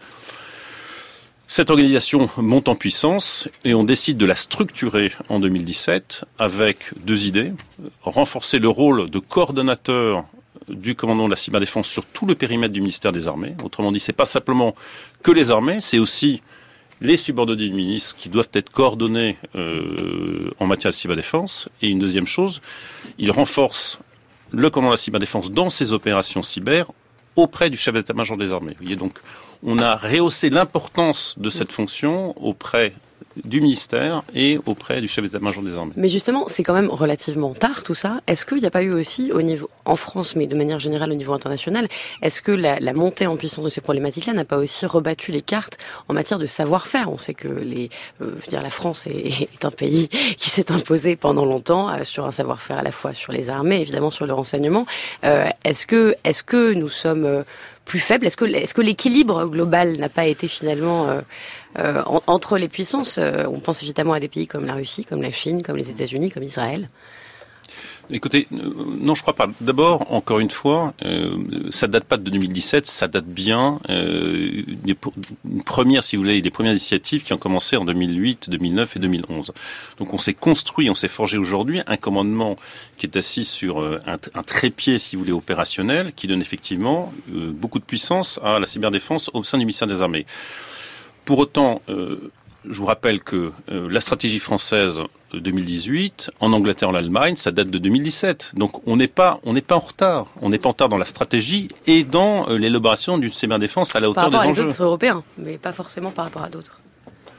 [SPEAKER 4] Cette organisation monte en puissance et on décide de la structurer en deux mille dix-sept avec deux idées. Renforcer le rôle de coordonnateur du commandement de la cyberdéfense sur tout le périmètre du ministère des Armées. Autrement dit, c'est pas simplement que les armées, c'est aussi les subordonnés du ministre qui doivent être coordonnés euh, en matière de cyberdéfense. Et une deuxième chose, il renforce le commandement de la cyberdéfense dans ses opérations cyber auprès du chef d'état-major des armées. Vous voyez, donc, on a rehaussé l'importance de cette fonction auprès du ministère et auprès du chef d'état-major des armées.
[SPEAKER 5] Mais justement, c'est quand même relativement tard tout ça. Est-ce qu'il n'y a pas eu aussi au niveau, en France, mais de manière générale au niveau international, est-ce que la, la montée en puissance de ces problématiques-là n'a pas aussi rebattu les cartes en matière de savoir-faire ? On sait que les, euh, je veux dire, la France est, est un pays qui s'est imposé pendant longtemps euh, sur un savoir-faire à la fois sur les armées, évidemment sur le renseignement. Euh, est-ce que, est-ce que nous sommes euh, plus faibles ? Est-ce que, est-ce que l'équilibre global n'a pas été finalement euh, euh, en, entre les puissances euh, On pense évidemment à des pays comme la Russie, comme la Chine, comme les États-Unis, comme Israël.
[SPEAKER 4] Écoutez, euh, non, je crois pas. D'abord, encore une fois, euh, ça date pas de deux mille dix-sept, ça date bien euh, des une première, si vous voulez, des premières initiatives qui ont commencé en deux mille huit, deux mille neuf et deux mille onze. Donc, on s'est construit, on s'est forgé aujourd'hui un commandement qui est assis sur euh, un, un trépied, si vous voulez, opérationnel, qui donne effectivement euh, beaucoup de puissance à la cyberdéfense au sein du ministère des Armées. Pour autant, euh, je vous rappelle que euh, la stratégie française de deux mille dix-huit, en Angleterre, en Allemagne, ça date de deux mille dix-sept. Donc on n'est pas, on n'est pas en retard. On n'est pas en retard dans la stratégie et dans euh, l'élaboration d'une cyberdéfense à la hauteur des enjeux.
[SPEAKER 5] Par rapport à les autres Européens, mais pas forcément par rapport à d'autres.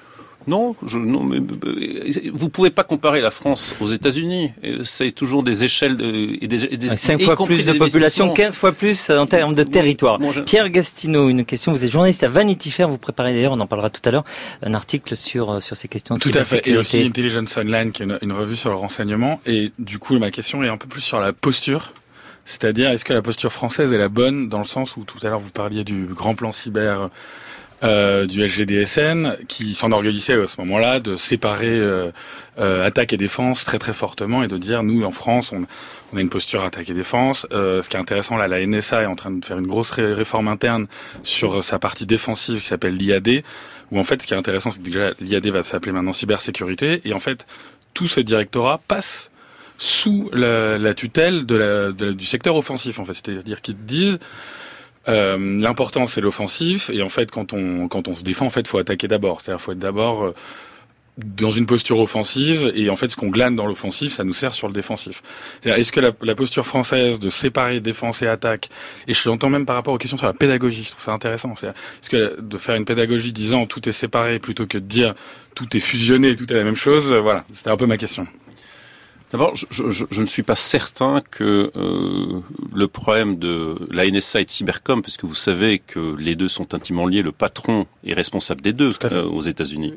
[SPEAKER 4] Non, je, non, mais vous pouvez pas comparer la France aux États-Unis. C'est toujours des échelles de, et des, et des
[SPEAKER 3] cinq fois plus de population, quinze fois plus en termes de territoire. Bon, bon, je... Pierre Gastineau, une question. Vous êtes journaliste à Vanity Fair. Vous préparez d'ailleurs, on en parlera tout à l'heure, un article sur sur ces questions de
[SPEAKER 10] tout à fait. Et aussi Intelligence Online, qui est une, une revue sur le renseignement. Et du coup, ma question est un peu plus sur la posture. C'est-à-dire, est-ce que la posture française est la bonne, dans le sens où tout à l'heure vous parliez du grand plan cyber euh, du S G D S N, qui s'enorgueillissait à ce moment-là de séparer euh, euh, attaque et défense très très fortement, et de dire, nous en France, on, on a une posture attaque et défense. Euh, ce qui est intéressant, là, la N S A est en train de faire une grosse ré- réforme interne sur sa partie défensive qui s'appelle l'I A D, où en fait, ce qui est intéressant, c'est que déjà l'I A D va s'appeler maintenant cybersécurité, et en fait, tout ce directorat passe sous la, la tutelle de la, de la, du secteur offensif, en fait. C'est-à-dire qu'ils disent euh, l'important c'est l'offensif, et en fait quand on quand on se défend, en fait faut attaquer d'abord. C'est-à-dire faut être d'abord euh, dans une posture offensive, et en fait ce qu'on glane dans l'offensif, ça nous sert sur le défensif. C'est-à-dire, est-ce que la, la posture française de séparer défense et attaque, et je l'entends même par rapport aux questions sur la pédagogie, je trouve ça intéressant. C'est-à-dire, est-ce que de faire une pédagogie disant tout est séparé plutôt que de dire tout est fusionné, tout est la même chose, voilà, c'était un peu ma question.
[SPEAKER 4] D'abord, je, je, je ne suis pas certain que euh, le problème de la N S A et de Cybercom, parce que vous savez que les deux sont intimement liés, le patron est responsable des deux euh, aux États-Unis,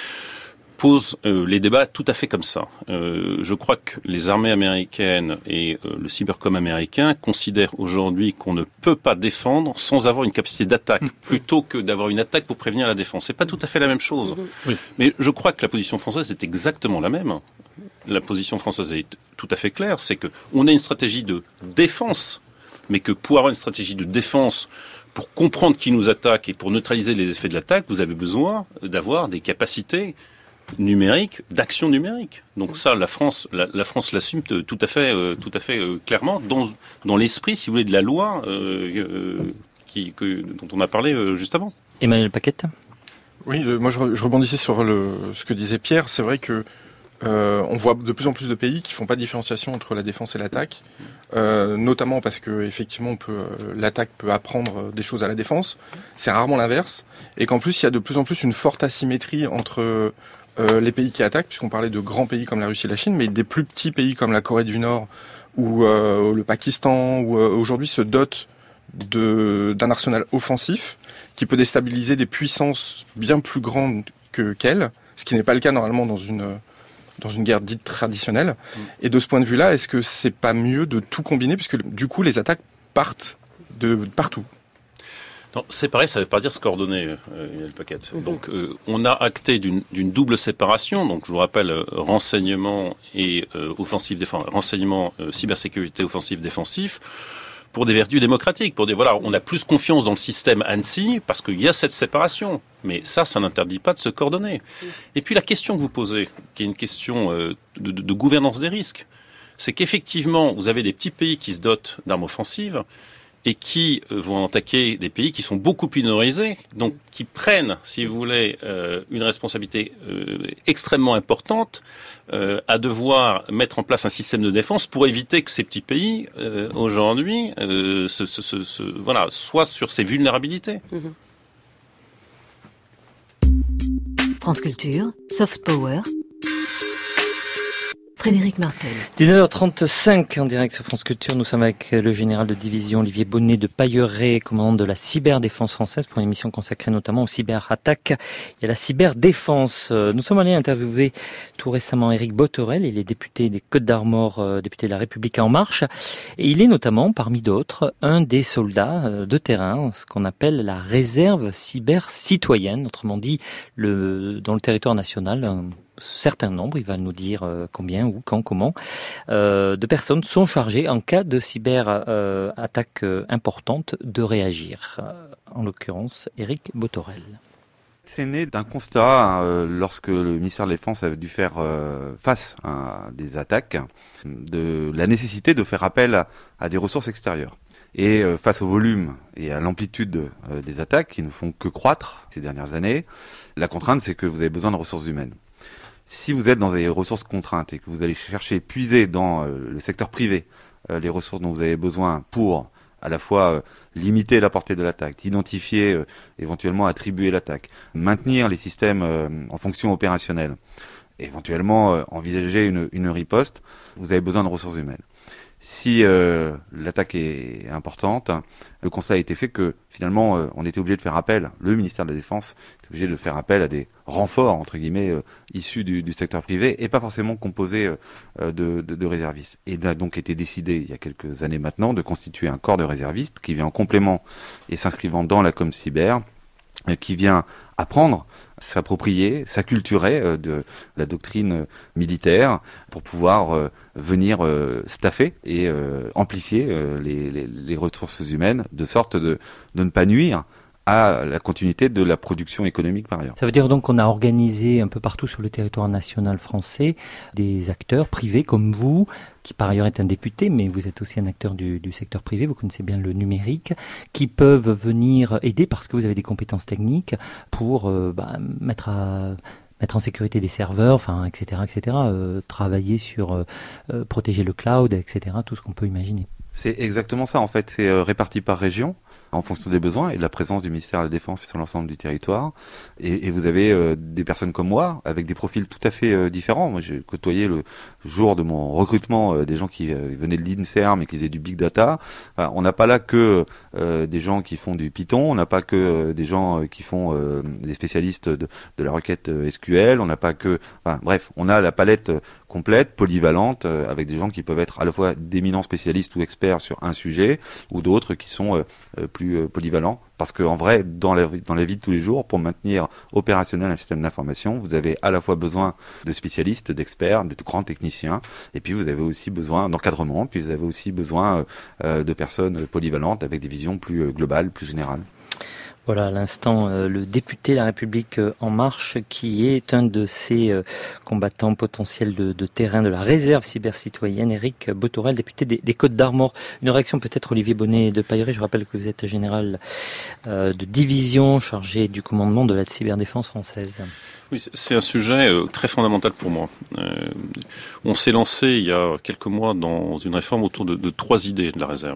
[SPEAKER 4] pose euh, les débats tout à fait comme ça. Euh, je crois que les armées américaines et euh, le Cybercom américain considèrent aujourd'hui qu'on ne peut pas défendre sans avoir une capacité d'attaque, mmh. plutôt que d'avoir une attaque pour prévenir la défense. C'est pas tout à fait la même chose. Oui. Mais je crois que la position française est exactement la même. La position française est tout à fait claire, c'est que on a une stratégie de défense, mais que pour avoir une stratégie de défense, pour comprendre qui nous attaque et pour neutraliser les effets de l'attaque, vous avez besoin d'avoir des capacités numériques, d'action numérique. Donc ça, la France, la, la France l'assume tout à fait, euh, tout à fait euh, clairement dans dans l'esprit, si vous voulez, de la loi euh, euh, qui, que, dont on a parlé euh, juste avant.
[SPEAKER 3] Emmanuel Paquette.
[SPEAKER 7] Oui, euh, moi je, je rebondissais sur le, ce que disait Pierre. C'est vrai que Euh, on voit de plus en plus de pays qui font pas de différenciation entre la défense et l'attaque, euh, notamment parce que effectivement, on peut, euh, l'attaque peut apprendre des choses à la défense. C'est rarement l'inverse, et qu'en plus, il y a de plus en plus une forte asymétrie entre euh, les pays qui attaquent, puisqu'on parlait de grands pays comme la Russie et la Chine, mais des plus petits pays comme la Corée du Nord ou euh, le Pakistan, ou euh, aujourd'hui se dotent de, d'un arsenal offensif qui peut déstabiliser des puissances bien plus grandes que qu'elles, ce qui n'est pas le cas normalement dans une dans une guerre dite traditionnelle. Et de ce point de vue-là, est-ce que c'est pas mieux de tout combiner, puisque du coup les attaques partent de partout?
[SPEAKER 4] Non, séparer, ça ne veut pas dire se coordonner, euh, le paquet. Mmh. Donc, euh, on a acté d'une, d'une double séparation. Donc, je vous rappelle, euh, renseignement et euh, offensive défense, renseignement, euh, cybersécurité, offensive défensif, pour des vertus démocratiques, pour dire voilà, on a plus confiance dans le système ANSSI parce qu'il y a cette séparation. Mais ça, ça n'interdit pas de se coordonner. Et puis la question que vous posez, qui est une question euh, de, de, de gouvernance des risques, c'est qu'effectivement, vous avez des petits pays qui se dotent d'armes offensives et qui euh, vont attaquer des pays qui sont beaucoup plus minorisés, donc qui prennent, si vous voulez, euh, une responsabilité euh, extrêmement importante euh, à devoir mettre en place un système de défense pour éviter que ces petits pays, euh, aujourd'hui, euh, se, se, se, se, voilà, soient sur ces vulnérabilités.
[SPEAKER 9] Mmh. France Culture, Soft Power, Frédéric Martel.
[SPEAKER 3] dix-neuf heures trente-cinq en direct sur France Culture. Nous sommes avec le général de division Olivier Bonnet de Pailleret, commandant de la cyberdéfense française, pour une émission consacrée notamment aux cyberattaques et à la cyberdéfense. Nous sommes allés interviewer tout récemment Éric Bothorel, il est député des Côtes-d'Armor, député de la République En Marche, et il est notamment, parmi d'autres, un des soldats de terrain, ce qu'on appelle la réserve cyber-citoyenne, autrement dit, le, dans le territoire national, un certain nombre, il va nous dire combien, où, quand, comment, euh, de personnes sont chargées en cas de cyber-attaque euh, importante de réagir. En l'occurrence, Éric Bothorel.
[SPEAKER 11] C'est né d'un constat euh, lorsque le ministère de la Défense avait dû faire euh, face à des attaques, de la nécessité de faire appel à, à des ressources extérieures. Et euh, face au volume et à l'amplitude euh, des attaques qui ne font que croître ces dernières années, la contrainte c'est que vous avez besoin de ressources humaines. Si vous êtes dans des ressources contraintes et que vous allez chercher, puiser dans euh, le secteur privé euh, les ressources dont vous avez besoin pour à la fois euh, limiter la portée de l'attaque, d'identifier, euh, éventuellement attribuer l'attaque, maintenir les systèmes euh, en fonction opérationnelle, éventuellement euh, envisager une, une riposte, vous avez besoin de ressources humaines. Si euh, l'attaque est importante, le constat a été fait que finalement euh, on était obligé de faire appel, le ministère de la Défense était obligé de faire appel à des renforts entre guillemets euh, issus du, du secteur privé et pas forcément composés euh, de, de, de réservistes. Et il a donc été décidé il y a quelques années maintenant de constituer un corps de réservistes qui vient en complément et s'inscrivant dans la com cyber, euh, qui vient apprendre, s'approprier, s'acculturer euh, de la doctrine euh, militaire pour pouvoir euh, venir euh, staffer et euh, amplifier euh, les, les, les ressources humaines de sorte de, de ne pas nuire à la continuité de la production économique par ailleurs.
[SPEAKER 3] Ça veut dire donc qu'on a organisé un peu partout sur le territoire national français des acteurs privés comme vous, qui par ailleurs est un député, mais vous êtes aussi un acteur du, du secteur privé, vous connaissez bien le numérique, qui peuvent venir aider parce que vous avez des compétences techniques pour euh, bah, mettre à... mettre en sécurité des serveurs, enfin, et cetera, et cetera, euh, travailler sur euh, euh, protéger le cloud, et cetera, tout ce qu'on peut imaginer.
[SPEAKER 11] C'est exactement ça, en fait, c'est euh, réparti par région, en fonction des besoins et de la présence du ministère de la Défense sur l'ensemble du territoire. Et, et vous avez euh, des personnes comme moi, avec des profils tout à fait euh, différents. Moi, j'ai côtoyé le jour de mon recrutement euh, des gens qui euh, venaient de l'INSERM et qui faisaient du big data. Enfin, on n'a pas là que euh, des gens qui font du Python, on n'a pas que euh, des gens euh, qui font euh, des spécialistes de, de la requête euh, S Q L, on n'a pas que... Enfin, bref, on a la palette euh, complète, polyvalente, euh, avec des gens qui peuvent être à la fois d'éminents spécialistes ou experts sur un sujet, ou d'autres qui sont euh, euh, plus euh, polyvalents. Parce qu'en vrai, dans la, dans la vie de tous les jours, pour maintenir opérationnel un système d'information, vous avez à la fois besoin de spécialistes, d'experts, de grands techniciens, et puis vous avez aussi besoin d'encadrement, puis vous avez aussi besoin euh, de personnes polyvalentes avec des visions plus euh, globales, plus générales.
[SPEAKER 3] Voilà, à l'instant, euh, le député La République euh, En Marche, qui est un de ces euh, combattants potentiels de, de terrain de la réserve cybercitoyenne, Éric Bothorel, député des, des Côtes-d'Armor. Une réaction peut-être, Olivier Bonnet de Pailleret. Je rappelle que vous êtes général euh, de division chargé du commandement de la cyberdéfense française.
[SPEAKER 4] Oui, c'est un sujet euh, très fondamental pour moi. Euh, on s'est lancé il y a quelques mois dans une réforme autour de, de trois idées de la réserve.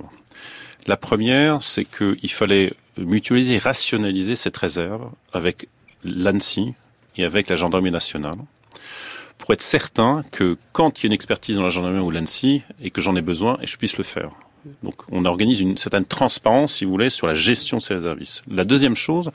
[SPEAKER 4] La première, c'est qu'il fallait mutualiser, rationaliser cette réserve avec l'ANSSI et avec la gendarmerie nationale pour être certain que quand il y a une expertise dans la gendarmerie ou l'ANSSI et que j'en ai besoin, et je puisse le faire. Donc on organise une certaine transparence, si vous voulez, sur la gestion de ces services. La deuxième chose,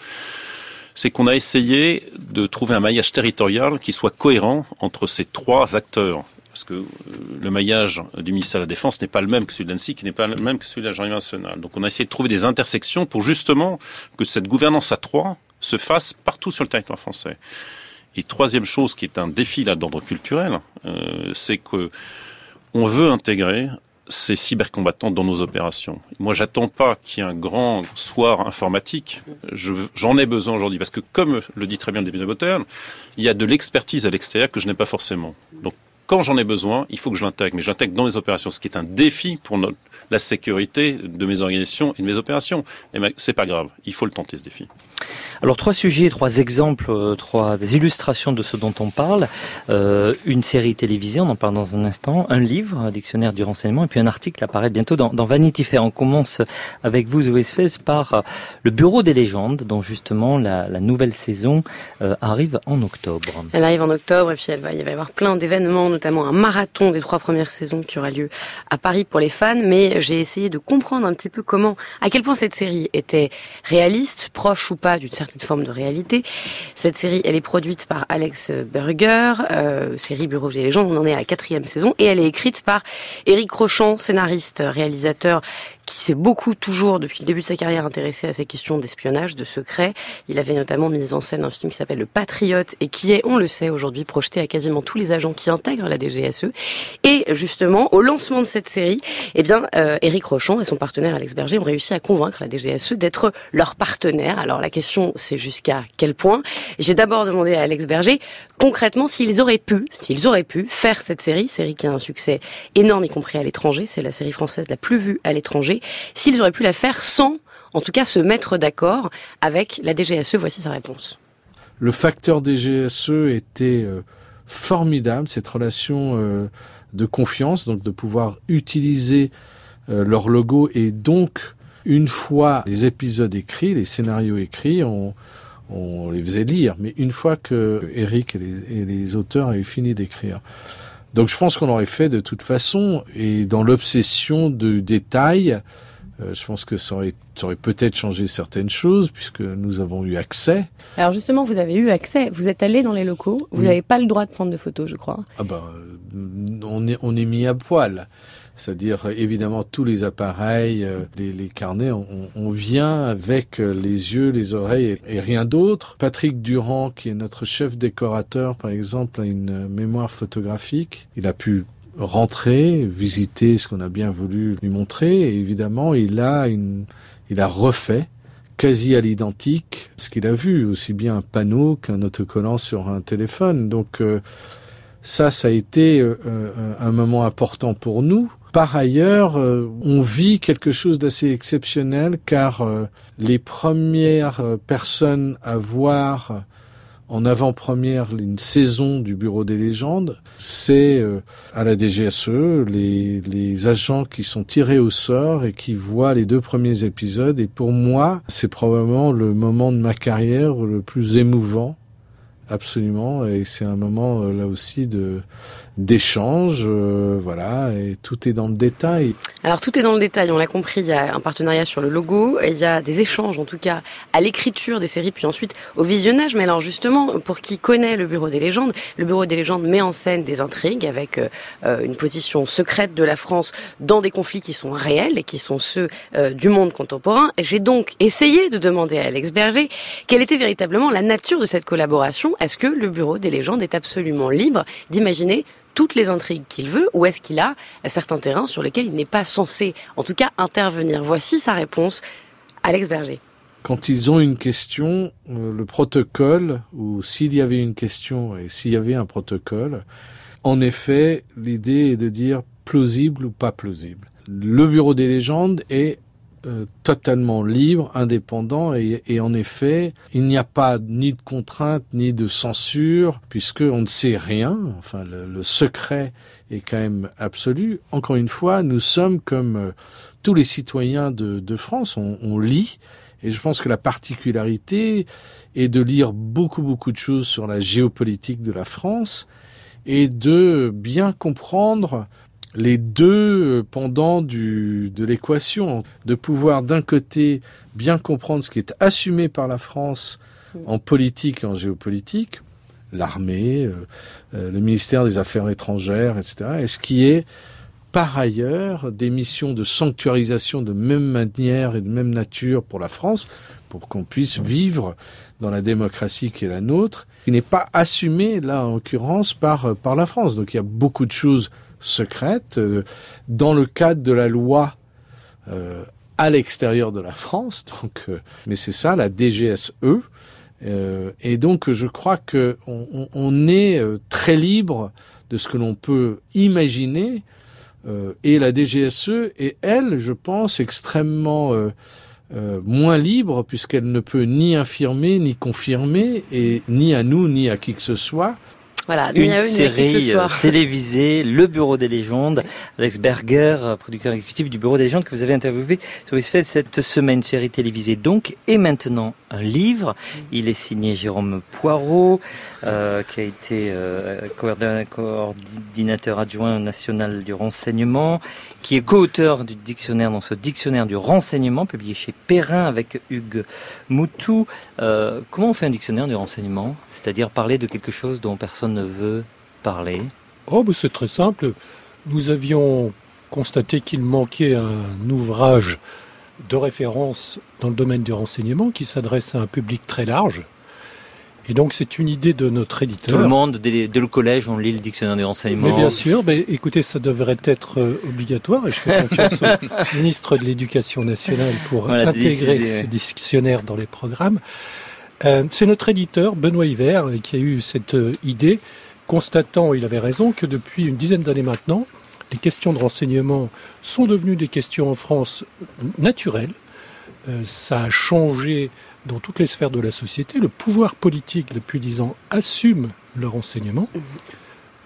[SPEAKER 4] c'est qu'on a essayé de trouver un maillage territorial qui soit cohérent entre ces trois acteurs. Parce que le maillage du ministère de la Défense n'est pas le même que celui de l'ANSSI, qui n'est pas le même que celui de la gendarmerie nationale. Donc on a essayé de trouver des intersections pour justement que cette gouvernance à trois se fasse partout sur le territoire français. Et troisième chose qui est un défi là d'ordre culturel, euh, c'est que on veut intégrer ces cybercombattants dans nos opérations. Moi, j'attends pas qu'il y ait un grand soir informatique. Je, j'en ai besoin aujourd'hui parce que, comme le dit très bien le député Bothorel, il y a de l'expertise à l'extérieur que je n'ai pas forcément. Donc, quand j'en ai besoin, il faut que je l'intègre, mais je l'intègre dans les opérations, ce qui est un défi pour notre, la sécurité de mes organisations et de mes opérations. Et ben, c'est pas grave, il faut le tenter ce défi.
[SPEAKER 3] Alors trois sujets, trois exemples, euh, trois des illustrations de ce dont on parle. Euh, une série télévisée, on en parle dans un instant. Un livre, un dictionnaire du renseignement, et puis un article apparaît bientôt dans, dans Vanity Fair. On commence avec vous, Zoé Sfez, par euh, le Bureau des légendes, dont justement la, la nouvelle saison euh, arrive en octobre.
[SPEAKER 5] Elle arrive en octobre et puis elle va, il va y avoir plein d'événements, notamment un marathon des trois premières saisons qui aura lieu à Paris pour les fans. Mais j'ai essayé de comprendre un petit peu comment, à quel point cette série était réaliste, proche ou pas d'une certaine forme de réalité. Cette série, elle est produite par Alex Burger, euh, série Bureau des légendes, on en est à la quatrième saison, et elle est écrite par Éric Rochon, scénariste, réalisateur, qui s'est beaucoup toujours, depuis le début de sa carrière, intéressé à ces questions d'espionnage, de secret. Il avait notamment mis en scène un film qui s'appelle Le Patriote et qui est, on le sait aujourd'hui, projeté à quasiment tous les agents qui intègrent la D G S E. Et justement, au lancement de cette série, eh bien, euh, Éric Rochon et son partenaire Alex Berger ont réussi à convaincre la D G S E d'être leur partenaire. Alors la question, c'est jusqu'à quel point. J'ai d'abord demandé à Alex Berger, concrètement, s'ils auraient pu, s'ils auraient pu faire cette série, série qui a un succès énorme, y compris à l'étranger, c'est la série française la plus vue à l'étranger, s'ils auraient pu la faire sans, en tout cas, se mettre d'accord avec la D G S E. Voici sa réponse.
[SPEAKER 12] Le facteur D G S E était euh, formidable, cette relation euh, de confiance, donc de pouvoir utiliser euh, leur logo et donc Une fois les épisodes écrits, les scénarios écrits, on, on les faisait lire. Mais une fois que Eric et les, et les auteurs avaient fini d'écrire. Donc je pense qu'on l'aurait fait de toute façon. Et dans l'obsession du détail, euh, je pense que ça aurait, ça aurait peut-être changé certaines choses puisque nous avons eu accès.
[SPEAKER 5] Alors justement, vous avez eu accès. Vous êtes allé dans les locaux. Vous n'avez oui. pas le droit de prendre de photos, je crois.
[SPEAKER 12] Ah ben, on est, on est mis à poil. C'est-à-dire, évidemment, tous les appareils, euh, les, les carnets, on, on vient avec les yeux, les oreilles et, et rien d'autre. Patrick Durand, qui est notre chef décorateur, par exemple, a une mémoire photographique. Il a pu rentrer, visiter ce qu'on a bien voulu lui montrer. Et évidemment, il a une, il a refait quasi à l'identique ce qu'il a vu, aussi bien un panneau qu'un autocollant sur un téléphone. Donc, euh, ça, ça a été euh, un moment important pour nous. Par ailleurs, euh, on vit quelque chose d'assez exceptionnel car euh, les premières euh, personnes à voir euh, en avant-première une saison du Bureau des légendes, c'est euh, à la D G S E, les, les agents qui sont tirés au sort et qui voient les deux premiers épisodes. Et pour moi, c'est probablement le moment de ma carrière le plus émouvant. Absolument, et c'est un moment euh, là aussi de d'échange, euh, voilà, et tout est dans le détail.
[SPEAKER 5] Alors tout est dans le détail, on l'a compris, il y a un partenariat sur le logo, il y a des échanges en tout cas à l'écriture des séries, puis ensuite au visionnage. Mais alors justement, pour qui connaît le Bureau des légendes, le Bureau des légendes met en scène des intrigues avec euh, une position secrète de la France dans des conflits qui sont réels et qui sont ceux euh, du monde contemporain. J'ai donc essayé de demander à Alex Berger quelle était véritablement la nature de cette collaboration. Est-ce que le Bureau des légendes est absolument libre d'imaginer toutes les intrigues qu'il veut, ou est-ce qu'il a certains terrains sur lesquels il n'est pas censé, en tout cas, intervenir? Voici sa réponse, Alex Berger.
[SPEAKER 12] Quand ils ont une question, euh, le protocole, ou s'il y avait une question et s'il y avait un protocole, en effet, l'idée est de dire plausible ou pas plausible. Le Bureau des légendes est Euh, totalement libre, indépendant et, et en effet, il n'y a pas ni de contrainte ni de censure puisque on ne sait rien. Enfin, le, le secret est quand même absolu. Encore une fois, nous sommes comme euh, tous les citoyens de, de France, on, on lit et je pense que la particularité est de lire beaucoup beaucoup de choses sur la géopolitique de la France et de bien comprendre les deux pendants du, de l'équation, de pouvoir d'un côté bien comprendre ce qui est assumé par la France en politique et en géopolitique, l'armée, euh, euh, le ministère des Affaires étrangères, et cetera, et ce qui est par ailleurs des missions de sanctuarisation de même manière et de même nature pour la France, pour qu'on puisse vivre dans la démocratie qui est la nôtre, qui n'est pas assumé là en l'occurrence par, par la France. Donc il y a beaucoup de choses secrète euh, dans le cadre de la loi euh, à l'extérieur de la France. Donc, euh, mais c'est ça la D G S E. Euh, et donc je crois que on, on, on est euh, très libre de ce que l'on peut imaginer. Euh, et la D G S E est elle, je pense, extrêmement euh, euh, moins libre puisqu'elle ne peut ni infirmer ni confirmer et ni à nous ni à qui que ce soit.
[SPEAKER 5] Voilà,
[SPEAKER 3] une série télévisée, Le Bureau des légendes. Alex Berger, producteur exécutif du Bureau des légendes, que vous avez interviewé sur Westfeld cette semaine, série télévisée donc, et maintenant un livre. Il est signé Jérôme Poirot, euh, qui a été euh, coordinateur adjoint national du renseignement, qui est co-auteur du dictionnaire, dans ce dictionnaire du renseignement, publié chez Perrin avec Hugues Moutou. Euh, comment on fait un dictionnaire du renseignement? C'est-à-dire parler de quelque chose dont personne ne veut parler?
[SPEAKER 13] Oh, bah c'est très simple. Nous avions constaté qu'il manquait un ouvrage de référence dans le domaine du renseignement qui s'adresse à un public très large. Et donc c'est une idée de notre éditeur.
[SPEAKER 3] Tout le monde, dès, dès le collège, on lit le dictionnaire du renseignement.
[SPEAKER 13] Mais bien sûr, mais écoutez, ça devrait être euh, obligatoire et je fais confiance au ministre de l'Éducation nationale pour voilà, intégrer diffusé, ce dictionnaire dans les programmes. Euh, c'est notre éditeur, Benoît Hiver, qui a eu cette euh, idée, constatant, il avait raison, que depuis une dizaine d'années maintenant, les questions de renseignement sont devenues des questions en France naturelles. Euh, ça a changé dans toutes les sphères de la société. Le pouvoir politique, depuis dix ans, assume le renseignement.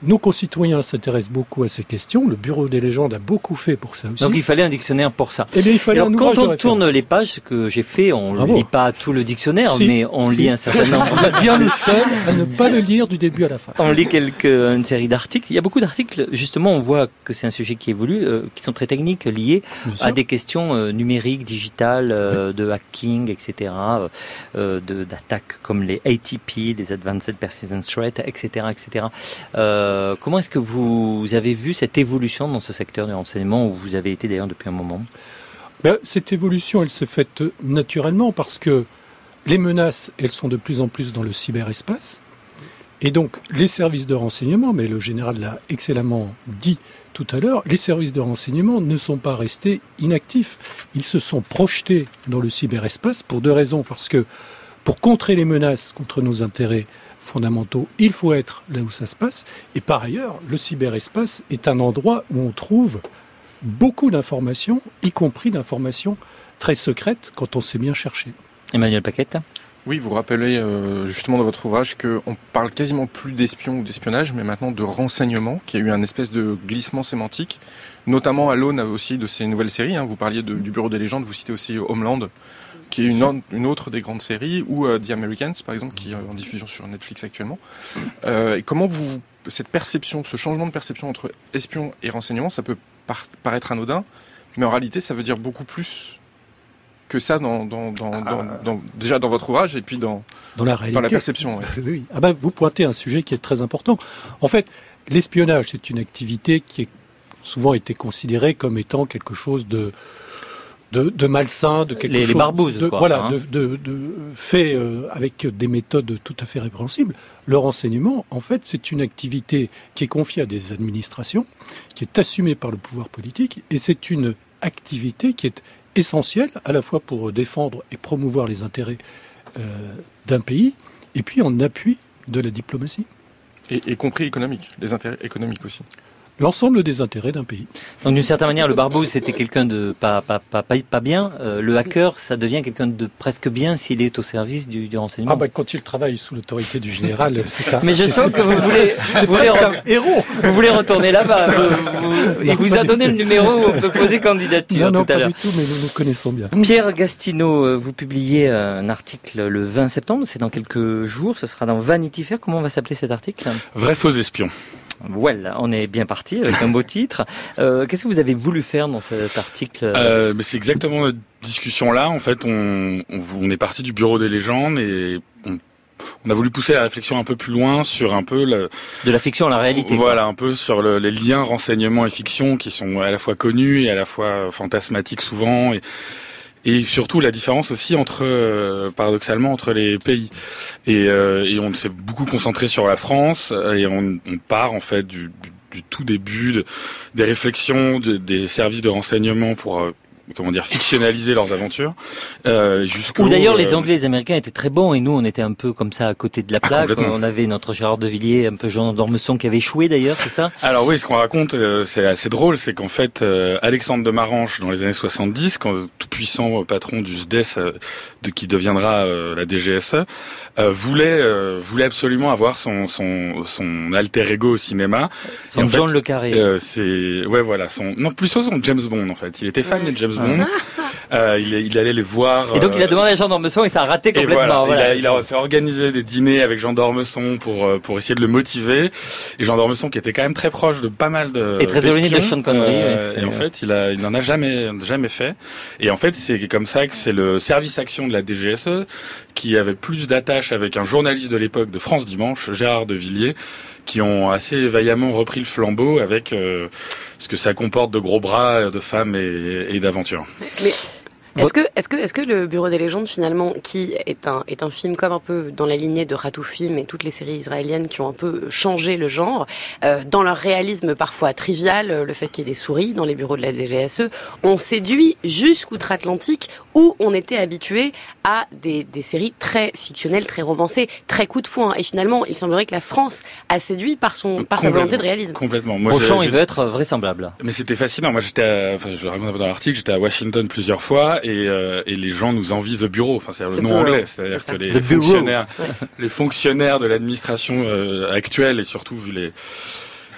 [SPEAKER 13] nos concitoyens s'intéressent beaucoup à ces questions. Le Bureau des légendes a beaucoup fait pour ça aussi.
[SPEAKER 3] Donc il fallait un dictionnaire pour ça.
[SPEAKER 13] Eh bien, il fallait
[SPEAKER 3] Alors,
[SPEAKER 13] un
[SPEAKER 3] quand
[SPEAKER 13] ouvrage
[SPEAKER 3] on
[SPEAKER 13] de
[SPEAKER 3] tourne
[SPEAKER 13] référence.
[SPEAKER 3] les pages, ce que j'ai fait, on ne lit pas tout le dictionnaire,
[SPEAKER 13] Si,
[SPEAKER 3] mais on
[SPEAKER 13] si,
[SPEAKER 3] lit un certain
[SPEAKER 13] si.
[SPEAKER 3] nombre.
[SPEAKER 13] Vous êtes bien le seul à ne pas le lire du début à la fin.
[SPEAKER 3] On lit quelques, une série d'articles. Il y a beaucoup d'articles, justement, on voit que c'est un sujet qui évolue, euh, qui sont très techniques, liés à des questions euh, numériques, digitales, euh, oui. de hacking, et cetera, euh, de, d'attaques comme les A T P, des Advanced Persistent Threats, et cetera, et cetera. Euh, comment est-ce que vous avez vu cette évolution dans ce secteur du renseignement où vous avez été d'ailleurs depuis un moment ?
[SPEAKER 13] Ben, cette évolution, elle s'est faite naturellement parce que les menaces, elles sont de plus en plus dans le cyberespace. Et donc, les services de renseignement, mais le général l'a excellemment dit tout à l'heure, les services de renseignement ne sont pas restés inactifs. Ils se sont projetés dans le cyberespace pour deux raisons. Parce que pour contrer les menaces contre nos intérêts fondamentaux, il faut être là où ça se passe. Et par ailleurs, le cyberespace est un endroit où on trouve beaucoup d'informations, y compris d'informations très secrètes quand on sait bien chercher.
[SPEAKER 3] Emmanuel Paquette.
[SPEAKER 7] Oui, vous rappelez euh, justement dans votre ouvrage qu'on parle quasiment plus d'espion ou d'espionnage, mais maintenant de renseignement, qui a eu un espèce de glissement sémantique, notamment à l'aune aussi de ces nouvelles séries. Hein. Vous parliez de, du Bureau des légendes, vous citez aussi Homeland, qui est une, une autre des grandes séries, ou euh, The Americans, par exemple, qui est en diffusion sur Netflix actuellement. Euh, et comment vous, cette perception, ce changement de perception entre espion et renseignement, ça peut par, paraître anodin, mais en réalité, ça veut dire beaucoup plus que ça dans, dans, dans, ah. dans, dans déjà dans votre ouvrage et puis dans,
[SPEAKER 13] dans, la, réalité.
[SPEAKER 7] dans la perception. Ouais.
[SPEAKER 13] Oui. Ah ben, vous pointez un sujet qui est très important. En fait, l'espionnage, c'est une activité qui a souvent été considérée comme étant quelque chose de De, de malsain, de quelque
[SPEAKER 3] les,
[SPEAKER 13] chose
[SPEAKER 3] les barbouzes,
[SPEAKER 13] de,
[SPEAKER 3] quoi,
[SPEAKER 13] voilà,
[SPEAKER 3] hein.
[SPEAKER 13] de, de, de fait euh, avec des méthodes tout à fait répréhensibles. Le renseignement, en fait, c'est une activité qui est confiée à des administrations, qui est assumée par le pouvoir politique, et c'est une activité qui est essentielle à la fois pour défendre et promouvoir les intérêts euh, d'un pays, et puis en appui de la diplomatie.
[SPEAKER 7] Et, y compris économique, les intérêts économiques aussi.
[SPEAKER 13] L'ensemble des intérêts d'un pays.
[SPEAKER 3] Donc d'une certaine manière, le barbouze, c'était quelqu'un de pas, pas, pas, pas, pas bien. Euh, le hacker, ça devient quelqu'un de presque bien s'il est au service du, du renseignement.
[SPEAKER 13] Ah bah quand il travaille sous l'autorité du général, c'est un...
[SPEAKER 3] Mais je sens que vous voulez...
[SPEAKER 13] C'est
[SPEAKER 3] vous voulez
[SPEAKER 13] presque
[SPEAKER 3] re...
[SPEAKER 13] un héros.
[SPEAKER 3] Vous voulez retourner là-bas. Vous, vous, il vous a donné le numéro où on peut poser candidature
[SPEAKER 13] non, non,
[SPEAKER 3] tout à l'heure.
[SPEAKER 13] Non, pas du tout, mais nous nous connaissons bien.
[SPEAKER 3] Pierre Gastineau, vous publiez un article le vingt septembre, c'est dans quelques jours, ce sera dans Vanity Fair. Comment va s'appeler cet article ?
[SPEAKER 10] Vrai faux espion.
[SPEAKER 3] Well, on est bien parti avec un beau titre. Euh, qu'est-ce que vous avez voulu faire dans cet article ?
[SPEAKER 10] euh, mais C'est exactement notre discussion-là. En fait, on, on, on est parti du Bureau des légendes et on, on a voulu pousser la réflexion un peu plus loin sur un peu... Le,
[SPEAKER 3] de la fiction à la réalité.
[SPEAKER 10] Voilà,
[SPEAKER 3] quoi.
[SPEAKER 10] un peu sur le, les liens renseignement et fiction qui sont à la fois connus et à la fois fantasmatiques souvent. Et, Et surtout la différence aussi entre, euh, paradoxalement, entre les pays. Et, euh, et on s'est beaucoup concentré sur la France et on, on part en fait du, du, du tout début de, des réflexions de, des services de renseignement pour euh, comment dire, fictionnaliser leurs aventures. Euh, jusqu'au,
[SPEAKER 3] Ou d'ailleurs, les
[SPEAKER 10] euh,
[SPEAKER 3] Anglais et les Américains étaient très bons et nous, on était un peu comme ça à côté de la plaque.
[SPEAKER 10] Ah,
[SPEAKER 3] on avait notre Gérard de Villiers, un peu Jean d'Ormesson qui avait échoué d'ailleurs, c'est ça ?
[SPEAKER 10] Alors oui, ce qu'on raconte, euh, c'est assez drôle, c'est qu'en fait, euh, Alexandre de Maranche, dans les années soixante-dix, quand tout puissant euh, patron du S D E S, euh, de, qui deviendra euh, la D G S E, euh, voulait euh, voulait absolument avoir son son son alter ego au cinéma.
[SPEAKER 3] Son John Le Carré.
[SPEAKER 10] Euh, c'est ouais voilà son non plus son James Bond en fait. Il était fan ouais. de James Bond. Euh, il, il allait les voir.
[SPEAKER 3] Et donc il a demandé
[SPEAKER 10] euh,
[SPEAKER 3] à Jean d'Ormesson et ça a raté complètement.
[SPEAKER 10] Et voilà,
[SPEAKER 3] voilà.
[SPEAKER 10] Il, a, il a fait organiser des dîners avec Jean d'Ormesson pour pour essayer de le motiver. Et Jean d'Ormesson qui était quand même très proche de pas mal de
[SPEAKER 3] et très éloigné de Sean Connery.
[SPEAKER 10] Euh,
[SPEAKER 3] ouais,
[SPEAKER 10] et en fait, il a il n'en a jamais jamais fait. Et en fait, c'est comme ça que c'est le service action de la D G S E qui avait plus d'attache avec un journaliste de l'époque de France Dimanche, Gérard de Villiers, qui ont assez vaillamment repris le flambeau avec euh, ce que ça comporte de gros bras, de femmes et, et d'aventures.
[SPEAKER 5] Mais... Est-ce que, est-ce que, est-ce que le Bureau des légendes, finalement, qui est un, est un film comme un peu dans la lignée de Ratoufim et toutes les séries israéliennes qui ont un peu changé le genre, euh, dans leur réalisme parfois trivial, le fait qu'il y ait des souris dans les bureaux de la D G S E, on séduit jusqu'outre-Atlantique où on était habitué à des, des séries très fictionnelles, très romancées, très coup de poing. Et finalement, il semblerait que la France a séduit par son, par sa volonté de réalisme.
[SPEAKER 10] Complètement. Moi,
[SPEAKER 3] Auchan, il veut être vraisemblable.
[SPEAKER 10] Mais c'était fascinant. Moi, j'étais, à, enfin, je le raconte un peu dans l'article, j'étais à Washington plusieurs fois. Et, euh, et les gens nous envient The Bureau, enfin c'est le nom anglais, c'est-à-dire que les, les fonctionnaires, ouais. les fonctionnaires de l'administration euh, actuelle et surtout vu les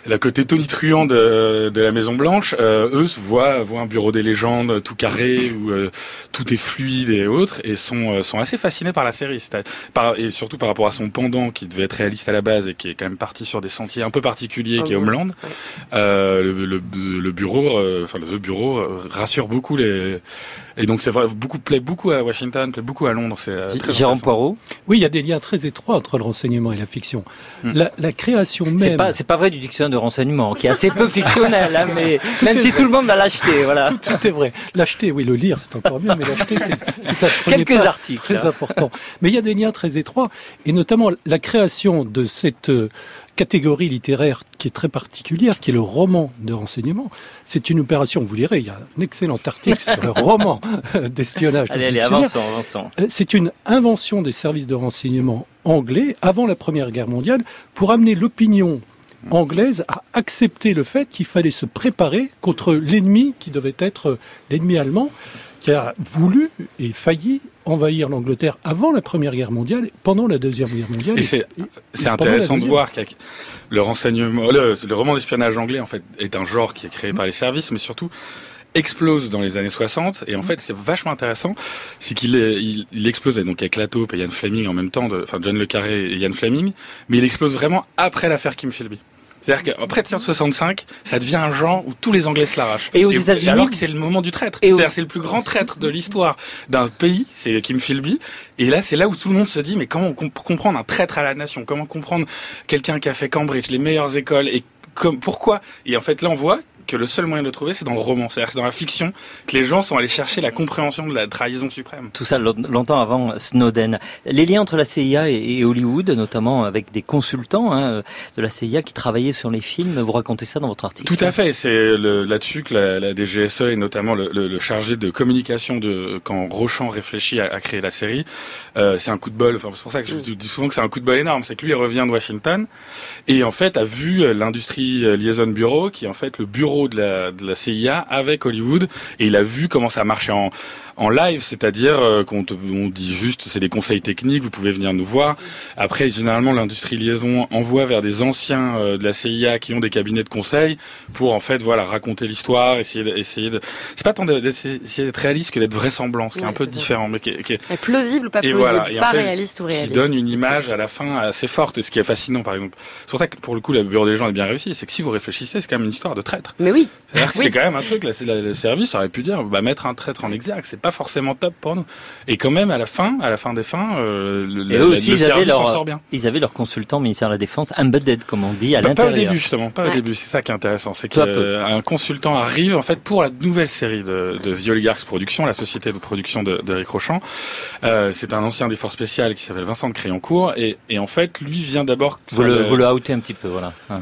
[SPEAKER 10] la côté tonitruant de, de la Maison Blanche, euh, eux voient, voient un bureau des légendes tout carré où euh, tout est fluide et autres, et sont euh, sont assez fascinés par la série, par, et surtout par rapport à son pendant qui devait être réaliste à la base et qui est quand même parti sur des sentiers un peu particuliers, oh, qui est Homeland. Ouais. Euh, le, le, le bureau, euh, enfin le bureau euh, rassure beaucoup les. Et donc c'est vrai, beaucoup plaît beaucoup à Washington, plaît beaucoup à Londres. C'est euh, très
[SPEAKER 3] Jérôme Poirot.
[SPEAKER 13] Oui, il y a des liens très étroits entre le renseignement et la fiction. Hmm. La, la création même.
[SPEAKER 3] C'est pas, c'est pas vrai du dictionnaire de renseignement, qui est assez peu fictionnel, hein, mais même si vrai. Tout le monde va l'acheter, voilà.
[SPEAKER 13] Tout, tout est vrai. L'acheter, oui, le lire, c'est encore mieux, mais l'acheter, c'est, c'est un premier
[SPEAKER 3] quelques
[SPEAKER 13] pas
[SPEAKER 3] articles
[SPEAKER 13] très
[SPEAKER 3] là.
[SPEAKER 13] important. Mais il y a des liens très étroits, et notamment la création de cette euh, catégorie littéraire qui est très particulière, qui est le roman de renseignement. C'est une opération, vous lirez, il y a un excellent article sur le roman d'espionnage.
[SPEAKER 3] Allez, allez, avançons, avançons.
[SPEAKER 13] C'est une invention des services de renseignement anglais avant la Première Guerre mondiale pour amener l'opinion anglaise à accepter le fait qu'il fallait se préparer contre l'ennemi qui devait être l'ennemi allemand, qui a voulu et failli envahir l'Angleterre avant la Première Guerre mondiale, pendant la Deuxième Guerre mondiale.
[SPEAKER 10] Et c'est, et, c'est et intéressant de voir que le renseignement, le, le roman d'espionnage anglais, en fait, est un genre qui est créé mmh. par les services, mais surtout explose dans les années soixante. Et en fait, c'est vachement intéressant, c'est qu'il est, il, il explose donc avec La Taupe et Ian Fleming en même temps, de, enfin John le Carré et Ian Fleming, mais il explose vraiment après l'affaire Kim Philby. C'est-à-dire qu'après mille neuf cent soixante-cinq, ça devient un genre où tous les Anglais se l'arrachent.
[SPEAKER 3] Et aux et, États-Unis,
[SPEAKER 10] alors que c'est le moment du traître.
[SPEAKER 3] Et
[SPEAKER 10] C'est-à-dire, aux... c'est le plus grand traître de l'histoire d'un pays, c'est Kim Philby. Et là, c'est là où tout le monde se dit, mais comment comp- comprendre un traître à la nation? Comment comprendre quelqu'un qui a fait Cambridge, les meilleures écoles, et comme, pourquoi? Et en fait, là, on voit que le seul moyen de le trouver, c'est dans le roman. C'est-à-dire que c'est dans la fiction que les gens sont allés chercher la compréhension de la trahison suprême.
[SPEAKER 3] Tout ça longtemps avant Snowden. Les liens entre la C I A et Hollywood, notamment avec des consultants hein, de la C I A qui travaillaient sur les films, vous racontez ça dans votre article?
[SPEAKER 10] Tout à fait. C'est le, là-dessus que la, la D G S E et notamment le, le, le chargé de communication de quand Rochant réfléchit à, à créer la série, euh, c'est un coup de bol. Enfin, c'est pour ça que je dis souvent que c'est un coup de bol énorme. C'est que lui, il revient de Washington et en fait a vu l'Industry Liaison Bureau, qui est en fait le bureau de la, de la C I A avec Hollywood, et il a vu comment ça marchait en, en live, c'est-à-dire euh, qu'on te, on dit juste c'est des conseils techniques, vous pouvez venir nous voir. Après, généralement, l'industrie liaison envoie vers des anciens euh, de la C I A qui ont des cabinets de conseil pour en fait voilà raconter l'histoire, essayer de, essayer de c'est pas tant d'essayer d'être réaliste que d'être vraisamblant, ce qui ouais, est un peu différent, ça. mais qui est, qui est...
[SPEAKER 5] Et plausible ou pas plausible, voilà. pas en fait, réaliste ou réaliste.
[SPEAKER 10] Qui donne une image à la fin assez forte, et ce qui est fascinant par exemple. C'est pour ça que pour le coup, le bureau des gens est bien réussi, c'est que si vous réfléchissez, c'est quand même une histoire de traître.
[SPEAKER 5] Mais oui.
[SPEAKER 10] C'est-à-dire que
[SPEAKER 5] oui.
[SPEAKER 10] c'est quand même un truc là, c'est la, le service aurait pu dire bah mettre un traître en exergue, c'est pas forcément top pour nous. Et quand même à la fin, à la fin des fins, euh, le,
[SPEAKER 3] et eux aussi,
[SPEAKER 10] le service
[SPEAKER 3] leur,
[SPEAKER 10] s'en sort bien.
[SPEAKER 3] Ils avaient leur consultant ministère de la Défense embedded, comme on dit, à
[SPEAKER 10] pas,
[SPEAKER 3] l'intérieur.
[SPEAKER 10] Pas au début justement, pas ouais. au début. C'est ça qui est intéressant, c'est qu'un euh, consultant arrive en fait pour la nouvelle série de, de The Oligarchs Productions, la société de production de, d'Éric Rochant. Euh, c'est un ancien des forces spéciales qui s'appelle Vincent de Crayoncourt, et, et en fait lui vient d'abord.
[SPEAKER 3] Vous le, le, vous le outez un petit peu, voilà. Hein.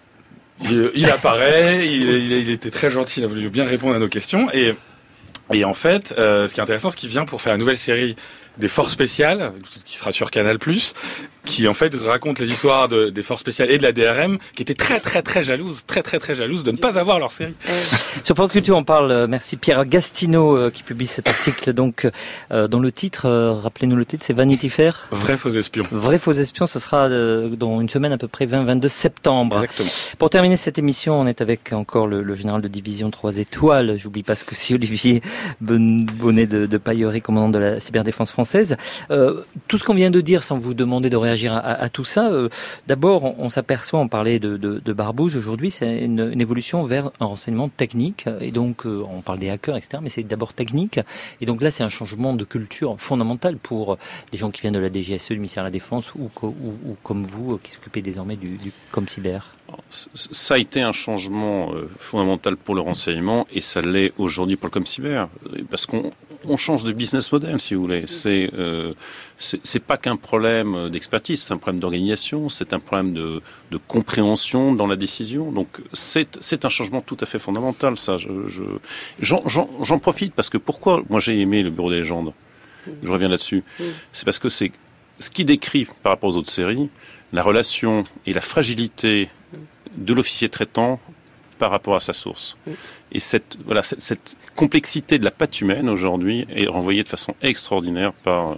[SPEAKER 10] Il, il apparaît, il, il, il était très gentil, il a voulu bien répondre à nos questions, et Et en fait, euh, ce qui est intéressant, c'est qu'il vient pour faire la nouvelle série des forces spéciales, qui sera sur Canal+, qui en fait raconte les histoires de, des forces spéciales et de la D R M, qui étaient très très très jalouses, très très très jalouses de ne pas avoir leur série.
[SPEAKER 3] Euh, sur France Culture, on parle, merci Pierre Gastineau, euh, qui publie cet article, donc, euh, dont le titre, euh, rappelez-nous le titre, c'est Vanity Fair.
[SPEAKER 10] Vrai faux espion.
[SPEAKER 3] Vrai faux espion, ce sera euh, dans une semaine à peu près vingt vingt-deux septembre.
[SPEAKER 10] Exactement.
[SPEAKER 3] Pour terminer cette émission, on est avec encore le, le général de division trois étoiles, j'oublie pas ce que c'est, Olivier Bonnet de, de Paillery, commandant de la cyberdéfense française. Euh, tout ce qu'on vient de dire, sans vous demander de réagir à, à, à tout ça, euh, d'abord, on, on s'aperçoit, on parlait de, de, de Barbouze aujourd'hui, c'est une, une évolution vers un renseignement technique, et donc euh, on parle des hackers, et cetera, mais c'est d'abord technique, et donc là c'est un changement de culture fondamental pour des gens qui viennent de la D G S E, du ministère de la Défense, ou, ou, ou comme vous, qui s'occupez désormais du, du ComCyber.
[SPEAKER 4] Ça a été un changement euh, fondamental pour le renseignement, et ça l'est aujourd'hui pour le ComCyber, parce qu'on on change de business model, si vous voulez. C'est, euh, c'est, c'est pas qu'un problème d'expertise, c'est un problème d'organisation, c'est un problème de, de compréhension dans la décision. Donc c'est, c'est un changement tout à fait fondamental. Ça, je, je, j'en, j'en, j'en profite parce que pourquoi moi j'ai aimé le Bureau des légendes. Je reviens là-dessus. C'est parce que c'est ce qui décrit par rapport aux autres séries la relation et la fragilité de l'officier traitant par rapport à sa source. Et cette, voilà, cette, cette complexité de la patte humaine aujourd'hui est renvoyée de façon extraordinaire par, euh,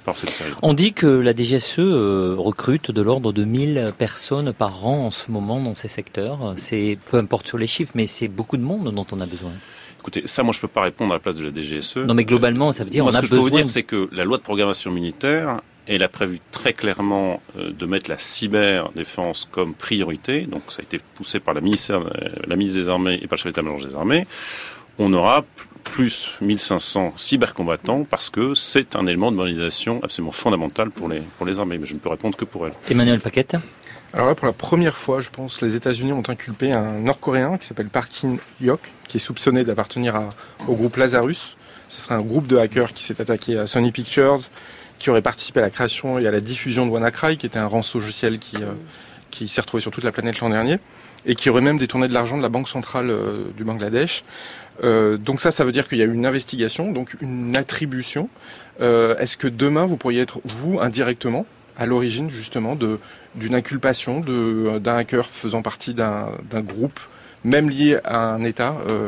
[SPEAKER 4] par cette série.
[SPEAKER 3] On dit que la D G S E euh, recrute de l'ordre de mille personnes par an en ce moment dans ces secteurs. C'est, peu importe sur les chiffres, mais c'est beaucoup de monde dont on a besoin.
[SPEAKER 4] Écoutez, ça, moi, je peux pas répondre à la place de la D G S E.
[SPEAKER 3] Non, mais globalement, ça veut dire
[SPEAKER 4] moi,
[SPEAKER 3] on a
[SPEAKER 4] ce que
[SPEAKER 3] besoin...
[SPEAKER 4] je peux vous dire, c'est que la loi de programmation militaire, elle a prévu très clairement euh, de mettre la cyberdéfense comme priorité. Donc, ça a été poussé par la ministère, euh, la ministre des Armées et par le chef d'état-major des Armées. On aura plus mille cinq cents cybercombattants parce que c'est un élément de modernisation absolument fondamental pour les, pour les armées. Mais je ne peux répondre que pour elles.
[SPEAKER 3] Emmanuel Paquette.
[SPEAKER 7] Alors là, pour la première fois, je pense, les États-Unis ont inculpé un Nord-Coréen qui s'appelle Park In-hyuk, qui est soupçonné d'appartenir à, au groupe Lazarus. Ce serait un groupe de hackers qui s'est attaqué à Sony Pictures, qui aurait participé à la création et à la diffusion de WannaCry, qui était un rançon logiciel qui, euh, qui s'est retrouvé sur toute la planète l'an dernier, et qui aurait même détourné de l'argent de la banque centrale euh, du Bangladesh. Euh, donc ça, ça veut dire qu'il y a eu une investigation, donc une attribution. Euh, est-ce que demain, vous pourriez être, vous, indirectement, à l'origine, justement, de, d'une inculpation de, d'un hacker faisant partie d'un, d'un groupe, même lié à un État euh...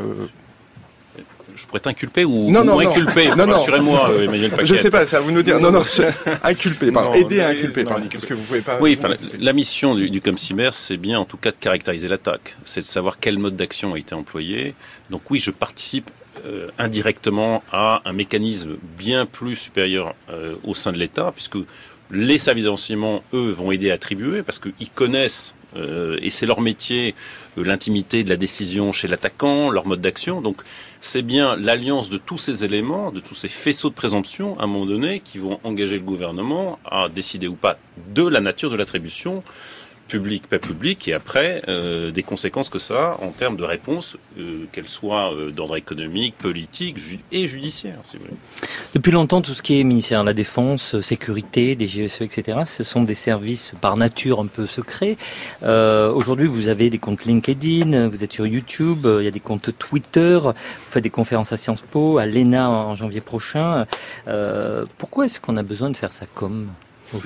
[SPEAKER 4] Je pourrais t'inculper ou,
[SPEAKER 7] non,
[SPEAKER 4] ou
[SPEAKER 7] non,
[SPEAKER 4] inculper
[SPEAKER 7] non, non.
[SPEAKER 4] Rassurez-moi, euh, Emmanuel Paquette.
[SPEAKER 7] Je sais pas, c'est à vous de nous dire. Non, non, inculper, pardon.
[SPEAKER 4] Non,
[SPEAKER 7] aider à
[SPEAKER 4] mais,
[SPEAKER 7] inculper,
[SPEAKER 4] non,
[SPEAKER 7] pardon, parce que vous pouvez pas...
[SPEAKER 4] Oui, enfin, la, la mission du, du ComCyber, c'est bien, en tout cas, de caractériser l'attaque. C'est de savoir quel mode d'action a été employé. Donc oui, je participe euh, indirectement à un mécanisme bien plus supérieur euh, au sein de l'État, puisque les services de renseignement, eux, vont aider à attribuer, parce qu'ils connaissent, euh, et c'est leur métier, euh, l'intimité de la décision chez l'attaquant, leur mode d'action. Donc c'est bien l'alliance de tous ces éléments, de tous ces faisceaux de présomption, à un moment donné, qui vont engager le gouvernement à décider ou pas de la nature de l'attribution, public, pas public, et après, euh, des conséquences que ça a en termes de réponse, euh, qu'elles soient euh, d'ordre économique, politique ju- et judiciaire, si vous voulez.
[SPEAKER 3] Depuis longtemps, tout ce qui est ministère de la Défense, sécurité, D G S E, et cetera, ce sont des services par nature un peu secrets. Euh, aujourd'hui, vous avez des comptes LinkedIn, vous êtes sur YouTube, il y a des comptes Twitter, vous faites des conférences à Sciences Po, à l'E N A en janvier prochain. Euh, pourquoi est-ce qu'on a besoin de faire ça comme aujourd'hui ?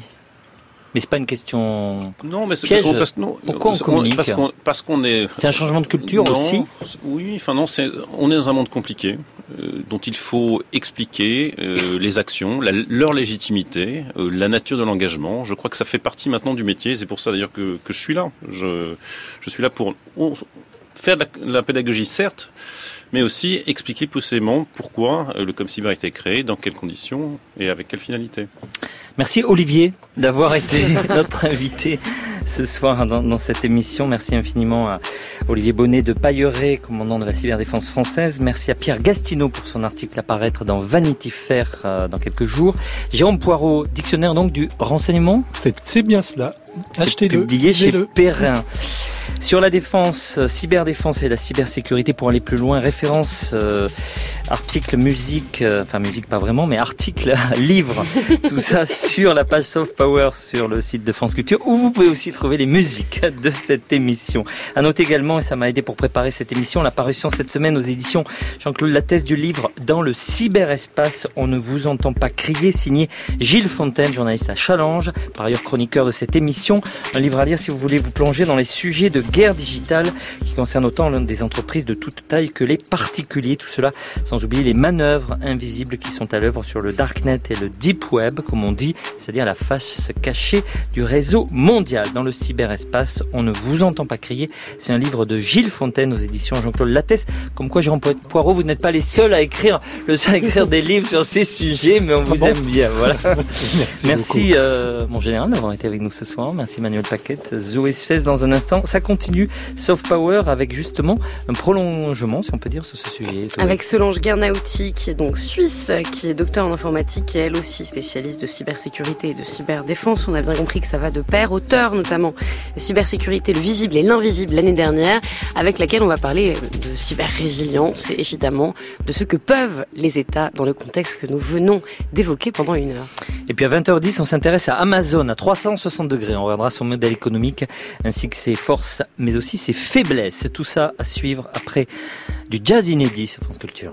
[SPEAKER 3] Mais c'est pas une question.
[SPEAKER 4] Non, mais c'est
[SPEAKER 3] piège.
[SPEAKER 4] parce que non.
[SPEAKER 3] Pourquoi on communique ?
[SPEAKER 4] Parce qu'on, parce qu'on est.
[SPEAKER 3] C'est un changement de culture
[SPEAKER 4] non,
[SPEAKER 3] aussi.
[SPEAKER 4] Oui, enfin non, c'est, on est dans un monde compliqué euh, dont il faut expliquer euh, les actions, la, leur légitimité, euh, la nature de l'engagement. Je crois que ça fait partie maintenant du métier. C'est pour ça d'ailleurs que, que je suis là. Je, je suis là pour on, faire de la, la pédagogie, certes, mais aussi expliquer poussément pourquoi le ComCyber a été créé, dans quelles conditions et avec quelle finalité.
[SPEAKER 3] Merci Olivier d'avoir été notre invité ce soir dans, dans cette émission. Merci infiniment à Olivier Bonnet de Pailleret, commandant de la cyberdéfense française. Merci à Pierre Gastineau pour son article à paraître dans Vanity Fair euh, dans quelques jours. Jérôme Poirot, dictionnaire donc du renseignement.
[SPEAKER 13] C'est, c'est bien cela. Achetez-le.
[SPEAKER 3] Publié chez
[SPEAKER 13] le.
[SPEAKER 3] Perrin. Sur la défense, cyberdéfense et la cybersécurité, pour aller plus loin, référence, euh, article, musique, euh, enfin musique pas vraiment, mais article, livre, tout ça sur la page Soft Power sur le site de France Culture, où vous pouvez aussi trouver les musiques de cette émission. À noter également, et ça m'a aidé pour préparer cette émission, la parution cette semaine aux éditions Jean-Claude Lattès du livre Dans le cyberespace, on ne vous entend pas crier, signé Gilles Fontaine, journaliste à Challenge, par ailleurs chroniqueur de cette émission. Un livre à lire si vous voulez vous plonger dans les sujets de guerre digitale qui concerne autant des entreprises de toute taille que les particuliers. Tout cela sans oublier les manœuvres invisibles qui sont à l'œuvre sur le darknet et le deep web, comme on dit, c'est-à-dire la face cachée du réseau mondial. Dans le cyberespace, on ne vous entend pas crier. C'est un livre de Gilles Fontaine aux éditions Jean-Claude Lattès. Comme quoi, Jérôme Poirot, vous n'êtes pas les seuls à écrire, le seul à écrire des livres sur ces sujets, mais on vous ah bon aime bien. Voilà.
[SPEAKER 13] Merci,
[SPEAKER 3] Merci euh, mon général d'avoir été avec nous ce soir. Merci Manuel Paquette. Zoé Sfez dans un instant. Ça continue. Soft Power avec justement un prolongement, si on peut dire, sur ce sujet. Zoé.
[SPEAKER 5] Avec Solange Guernauty, qui est donc suisse, qui est docteur en informatique et elle aussi spécialiste de cybersécurité et de cyberdéfense. On a bien compris que ça va de pair, auteur notamment de cybersécurité, le visible et l'invisible l'année dernière, avec laquelle on va parler de cyber-résilience et évidemment de ce que peuvent les États dans le contexte que nous venons d'évoquer pendant une heure.
[SPEAKER 3] Et puis à vingt heures dix, on s'intéresse à Amazon à trois cent soixante degrés. On regardera son modèle économique ainsi que ses forces, mais aussi ses faiblesses. Tout ça à suivre après du jazz inédit sur France Culture.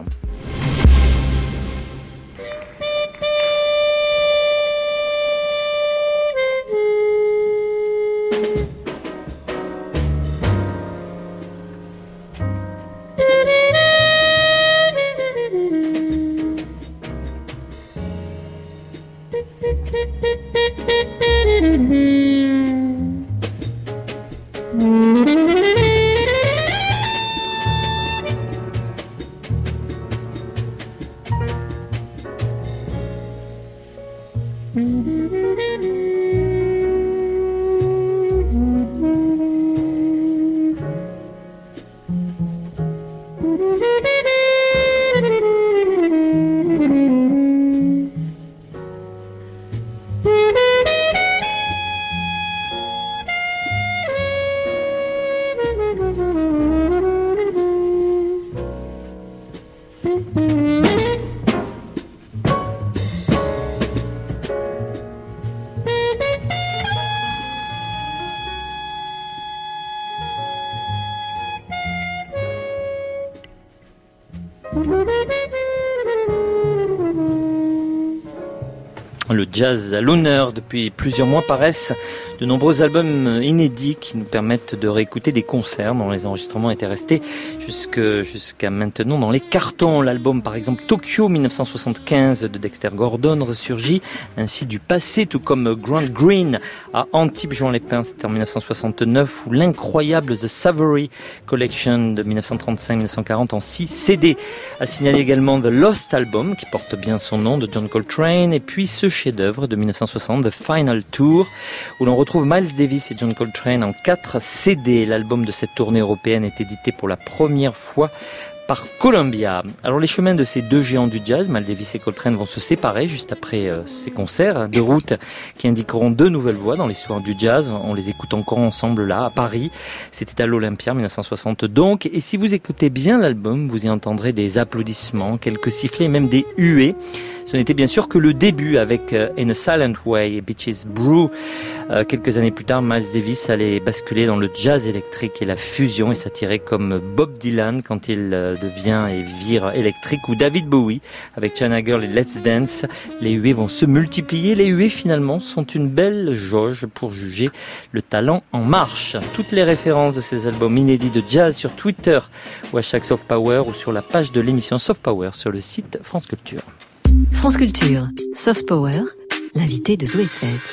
[SPEAKER 3] jazz à l'honneur. Depuis plusieurs mois paraissent de nombreux albums inédits qui nous permettent de réécouter des concerts dont les enregistrements étaient restés jusque, jusqu'à maintenant dans les cartons. L'album par exemple Tokyo dix-neuf cent soixante-quinze de Dexter Gordon ressurgit ainsi du passé, tout comme Grant Green à Antibes Juan Lépin, c'était en dix-neuf cent soixante-neuf, ou l'incroyable The Savory Collection de dix-neuf cent trente-cinq dix-neuf cent quarante en six C D. À signaler également The Lost Album qui porte bien son nom de John Coltrane, et puis ce chef-d'œuvre de dix-neuf cent soixante, The Final Tour, où l'on retrouve Miles Davis et John Coltrane en quatre C D. L'album de cette tournée européenne est édité pour la première fois par Columbia. Alors les chemins de ces deux géants du jazz, Miles Davis et Coltrane, vont se séparer juste après euh, ces concerts de route qui indiqueront deux nouvelles voix dans l'histoire du jazz. On les écoute encore ensemble là, à Paris. C'était à l'Olympia en dix-neuf cent soixante donc. Et si vous écoutez bien l'album, vous y entendrez des applaudissements, quelques sifflets et même des huées. Ce n'était bien sûr que le début avec euh, In a Silent Way et Beaches Brew. Euh, quelques années plus tard, Miles Davis allait basculer dans le jazz électrique et la fusion et s'attirer comme Bob Dylan quand il euh, devient et vire électrique, ou David Bowie avec China Girl et Let's Dance. Les huées vont se multiplier. Les huées finalement sont une belle jauge pour juger le talent en marche. Toutes les références de ces albums inédits de jazz sur Twitter ou hashtag Soft Power ou sur la page de l'émission Soft Power sur le site France Culture.
[SPEAKER 9] France Culture, Soft Power, l'invité de Zoé Sfez.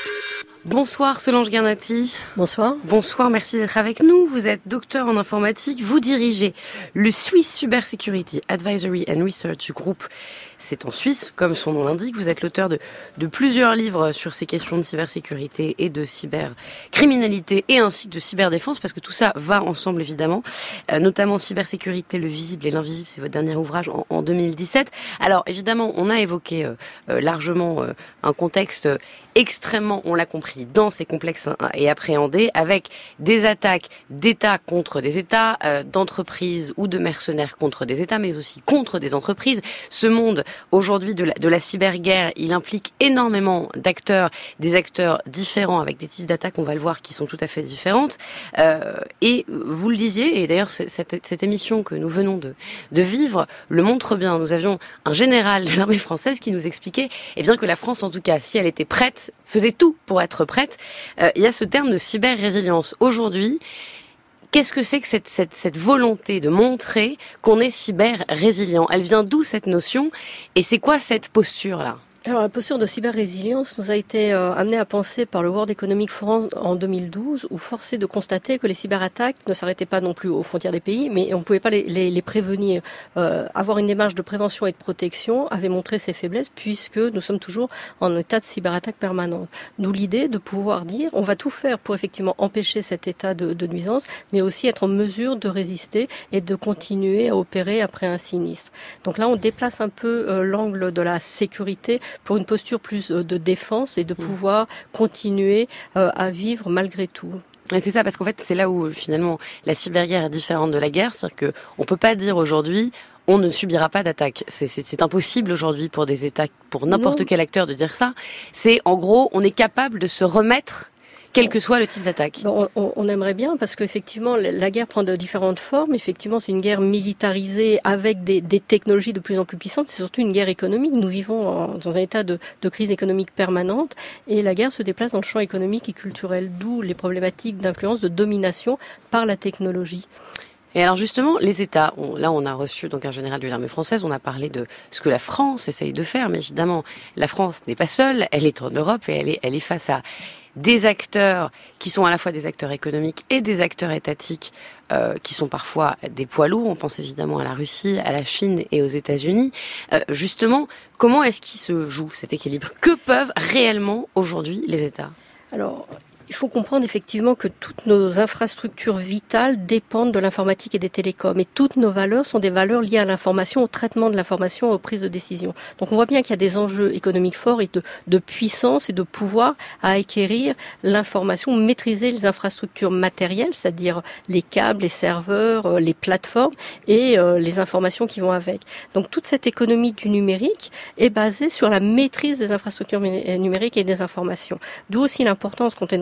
[SPEAKER 5] Bonsoir Solange Guernati.
[SPEAKER 14] Bonsoir.
[SPEAKER 5] Bonsoir, merci d'être avec nous. Vous êtes docteur en informatique, vous dirigez le Swiss Cyber Security Advisory and Research Group. C'est en Suisse, comme son nom l'indique. Vous êtes l'auteur de, de plusieurs livres sur ces questions de cybersécurité et de cybercriminalité et ainsi que de cyberdéfense, parce que tout ça va ensemble évidemment, euh, notamment Cybersécurité, le visible et l'invisible, c'est votre dernier ouvrage en, en deux mille dix-sept. Alors évidemment, on a évoqué euh, euh, largement euh, un contexte extrêmement, on l'a compris, dense et complexe et appréhendé, avec des attaques d'États contre des États, euh, d'entreprises ou de mercenaires contre des États, mais aussi contre des entreprises. Ce monde aujourd'hui de la, de la cyberguerre, il implique énormément d'acteurs, des acteurs différents avec des types d'attaques, on va le voir, qui sont tout à fait différentes. Euh, et vous le disiez, et d'ailleurs cette, cette émission que nous venons de, de vivre le montre bien. Nous avions un général de l'armée française qui nous expliquait eh bien, que la France, en tout cas, si elle était prête, faisait tout pour être prête. Euh, il y a ce terme de cyber-résilience. Aujourd'hui, qu'est-ce que c'est que cette, cette, cette volonté de montrer qu'on est cyber-résilient? Elle vient d'où cette notion? Et c'est quoi cette posture-là?
[SPEAKER 14] Alors, la posture de cyber-résilience nous a été euh, amenée à penser par le World Economic Forum en deux mille douze, où force est de constater que les cyberattaques ne s'arrêtaient pas non plus aux frontières des pays, mais on ne pouvait pas les, les, les prévenir. Euh, avoir une démarche de prévention et de protection avait montré ses faiblesses, puisque nous sommes toujours en état de cyberattaque permanente. D'où l'idée de pouvoir dire, on va tout faire pour effectivement empêcher cet état de, de nuisance, mais aussi être en mesure de résister et de continuer à opérer après un sinistre. Donc là, on déplace un peu euh, l'angle de la sécurité pour une posture plus de défense et de pouvoir continuer euh, à vivre malgré tout.
[SPEAKER 5] Et c'est ça, parce qu'en fait, c'est là où finalement la cyberguerre est différente de la guerre, c'est-à-dire que on peut pas dire aujourd'hui on ne subira pas d'attaque. C'est, c'est, c'est impossible aujourd'hui pour des États, pour n'importe non. quel acteur de dire ça. C'est en gros, on est capable de se remettre quel que soit le type d'attaque.
[SPEAKER 14] Bon, on, on aimerait bien, parce qu'effectivement, la guerre prend de différentes formes. Effectivement, c'est une guerre militarisée avec des, des technologies de plus en plus puissantes. C'est surtout une guerre économique. Nous vivons en, dans un état de, de crise économique permanente, et la guerre se déplace dans le champ économique et culturel, d'où les problématiques d'influence, de domination par la technologie.
[SPEAKER 5] Et alors justement, les États, on, là on a reçu donc un général de l'armée française, on a parlé de ce que la France essaye de faire, mais évidemment, la France n'est pas seule, elle est en Europe et elle est, elle est face à des acteurs qui sont à la fois des acteurs économiques et des acteurs étatiques euh, qui sont parfois des poids lourds. On pense évidemment à la Russie, à la Chine et aux États-Unis. Euh, justement, comment est-ce qu'il se joue cet équilibre? Que peuvent réellement aujourd'hui les États?
[SPEAKER 14] Alors, il faut comprendre effectivement que toutes nos infrastructures vitales dépendent de l'informatique et des télécoms. Et toutes nos valeurs sont des valeurs liées à l'information, au traitement de l'information, aux prises de décision. Donc on voit bien qu'il y a des enjeux économiques forts et de, de puissance et de pouvoir à acquérir l'information, maîtriser les infrastructures matérielles, c'est-à-dire les câbles, les serveurs, les plateformes et euh, les informations qui vont avec. Donc toute cette économie du numérique est basée sur la maîtrise des infrastructures numériques et des informations. D'où aussi l'importance, quand on est dans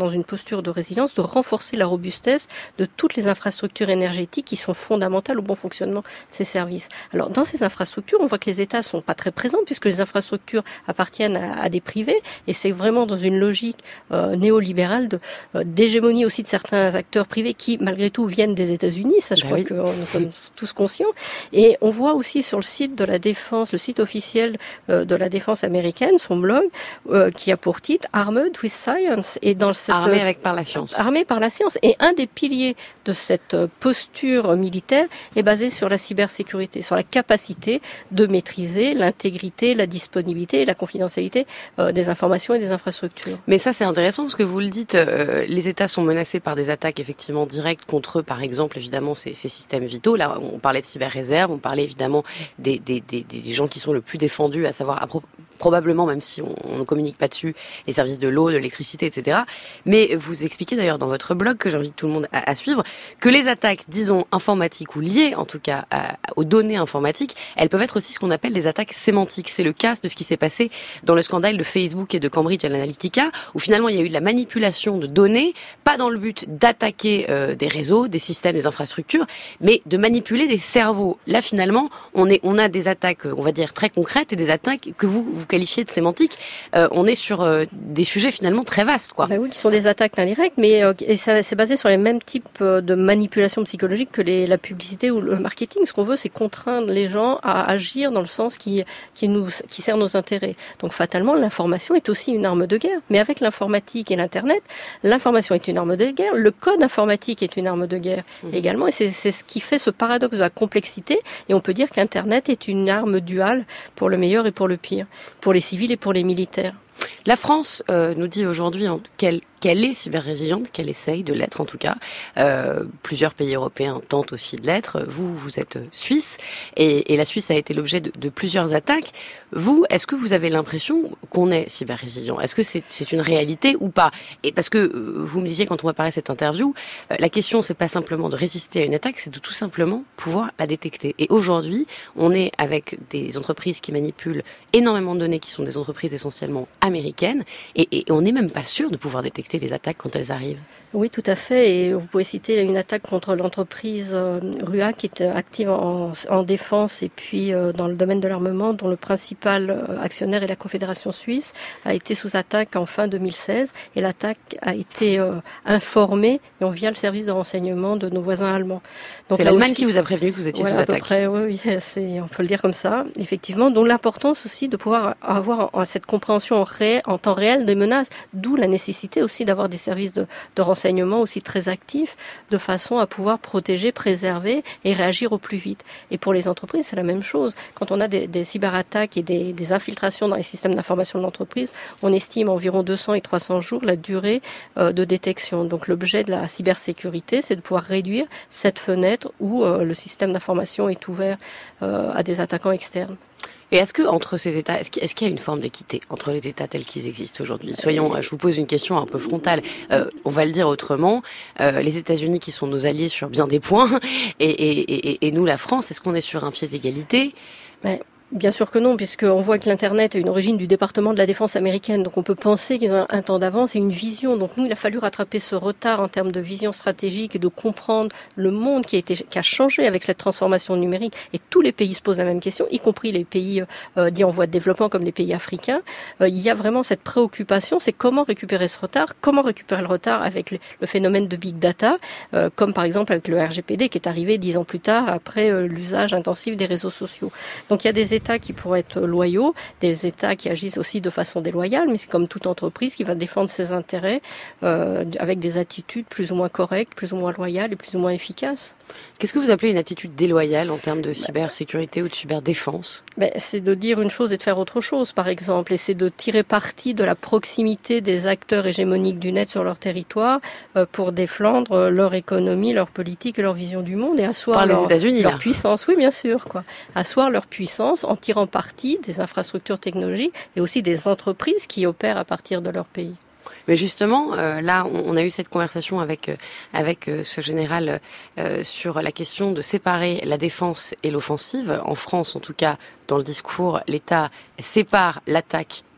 [SPEAKER 14] une posture de résilience, de renforcer la robustesse de toutes les infrastructures énergétiques qui sont fondamentales au bon fonctionnement de ces services. Alors, dans ces infrastructures, on voit que les États sont pas très présents puisque les infrastructures appartiennent à, à des privés et c'est vraiment dans une logique euh, néolibérale de, euh, d'hégémonie aussi de certains acteurs privés qui, malgré tout, viennent des États-Unis. Ça, je ben crois oui. que nous sommes tous conscients. Et on voit aussi sur le site de la défense, le site officiel euh, de la défense américaine, son blog, euh, qui a pour titre Armed with Science. Et dans cette,
[SPEAKER 5] Armé avec par la science.
[SPEAKER 14] Armé par la science. Et un des piliers de cette posture militaire est basé sur la cybersécurité, sur la capacité de maîtriser l'intégrité, la disponibilité et la confidentialité euh, des informations et des infrastructures.
[SPEAKER 5] Mais ça, c'est intéressant parce que vous le dites, euh, les États sont menacés par des attaques effectivement directes contre eux, par exemple, évidemment, ces, ces systèmes vitaux. Là, on parlait de cyber-réserve, on parlait évidemment des, des, des, des gens qui sont le plus défendus, à savoir à pro- probablement, même si on, on ne communique pas dessus, les services de l'eau, de l'électricité, et cetera. Mais vous expliquez d'ailleurs dans votre blog, que j'invite tout le monde à, à suivre, que les attaques, disons, informatiques ou liées en tout cas à, aux données informatiques, elles peuvent être aussi ce qu'on appelle des attaques sémantiques. C'est le cas de ce qui s'est passé dans le scandale de Facebook et de Cambridge Analytica, où finalement il y a eu de la manipulation de données, pas dans le but d'attaquer euh, des réseaux, des systèmes, des infrastructures, mais de manipuler des cerveaux. Là finalement, on, est, on a des attaques, on va dire, très concrètes et des attaques que vous, vous qualifiez de sémantiques. Euh, on est sur euh, des sujets finalement très vastes, quoi.
[SPEAKER 14] Ben oui, qui sont des attaques indirectes, mais euh, et ça, c'est basé sur les mêmes types euh, de manipulation psychologique que les, la publicité ou le marketing. Ce qu'on veut, c'est contraindre les gens à agir dans le sens qui, qui nous, qui sert nos intérêts. Donc fatalement, l'information est aussi une arme de guerre. Mais avec l'informatique et l'internet, l'information est une arme de guerre, le code informatique est une arme de guerre mmh. également, et c'est, c'est ce qui fait ce paradoxe de la complexité. Et on peut dire qu'Internet est une arme duale pour le meilleur et pour le pire, pour les civils et pour les militaires.
[SPEAKER 5] La France euh, nous dit aujourd'hui en, qu'elle, qu'elle est cyber-résiliente, qu'elle essaye de l'être en tout cas. Euh, plusieurs pays européens tentent aussi de l'être. Vous, vous êtes suisse et, et la Suisse a été l'objet de, de plusieurs attaques. Vous, est-ce que vous avez l'impression qu'on est cyber-résilient ? Est-ce que c'est, c'est une réalité ou pas ? Et parce que euh, vous me disiez quand on préparait cette interview, euh, la question c'est pas simplement de résister à une attaque, c'est de tout simplement pouvoir la détecter. Et aujourd'hui, on est avec des entreprises qui manipulent énormément de données, qui sont des entreprises essentiellement américaines, et, et on n'est même pas sûr de pouvoir détecter les attaques quand elles arrivent.
[SPEAKER 14] Oui, tout à fait. Et vous pouvez citer une attaque contre l'entreprise euh, Rua, qui est active en, en défense et puis euh, dans le domaine de l'armement, dont le principal euh, actionnaire est la Confédération suisse, a été sous attaque en fin deux mille seize. Et l'attaque a été euh, informée via le service de renseignement de nos voisins allemands.
[SPEAKER 5] Donc, c'est l'Allemagne aussi, qui vous a prévenu que vous étiez
[SPEAKER 14] voilà,
[SPEAKER 5] sous attaque.
[SPEAKER 14] À peu près, oui, oui c'est, on peut le dire comme ça, effectivement. Donc l'importance aussi de pouvoir avoir cette compréhension en, ré, en temps réel des menaces, d'où la nécessité aussi d'avoir des services de, de renseignement aussi très actifs, de façon à pouvoir protéger, préserver et réagir au plus vite. Et pour les entreprises, c'est la même chose. Quand on a des, des cyberattaques et des, des infiltrations dans les systèmes d'information de l'entreprise, on estime environ deux cents et trois cents jours la durée euh, de détection. Donc l'objet de la cybersécurité, c'est de pouvoir réduire cette fenêtre où euh, le système d'information est ouvert euh, à des attaquants externes.
[SPEAKER 5] Et est-ce que entre ces États, est-ce qu'il y a une forme d'équité entre les États tels qu'ils existent aujourd'hui ? Soyons, je vous pose une question un peu frontale. Euh, on va le dire autrement. Euh, les États-Unis qui sont nos alliés sur bien des points, et, et, et, et nous, la France, est-ce qu'on est sur un pied d'égalité ?
[SPEAKER 14] Mais bien sûr que non, puisqu'on voit que l'Internet a une origine du département de la défense américaine, donc on peut penser qu'ils ont un temps d'avance et une vision. Donc nous, il a fallu rattraper ce retard en termes de vision stratégique et de comprendre le monde qui a, été, qui a changé avec la transformation numérique. Et tous les pays se posent la même question, y compris les pays euh, dits en voie de développement comme les pays africains. Euh, il y a vraiment cette préoccupation, c'est comment récupérer ce retard, comment récupérer le retard avec le, le phénomène de big data, euh, comme par exemple avec le R G P D qui est arrivé dix ans plus tard après euh, l'usage intensif des réseaux sociaux. Donc il y a des États qui pourraient être loyaux, des États qui agissent aussi de façon déloyale, mais c'est comme toute entreprise qui va défendre ses intérêts euh, avec des attitudes plus ou moins correctes, plus ou moins loyales et plus ou moins efficaces.
[SPEAKER 5] Qu'est-ce que vous appelez une attitude déloyale en termes de cybersécurité ou de cyberdéfense ?
[SPEAKER 14] Ben, c'est de dire une chose et de faire autre chose, par exemple, et c'est de tirer parti de la proximité des acteurs hégémoniques du net sur leur territoire euh, pour défendre leur économie, leur politique et leur vision du monde et asseoir leur, leur puissance. Oui, bien sûr, quoi. Asseoir leur puissance en tirant parti des infrastructures technologiques et aussi des entreprises qui opèrent à partir de leur pays.
[SPEAKER 5] Mais justement, euh, là, on, on a eu cette conversation avec euh, avec euh, ce général euh, sur la question de séparer la défense et l'offensive. En France, en tout cas, dans le discours, l'État sépare l'attaque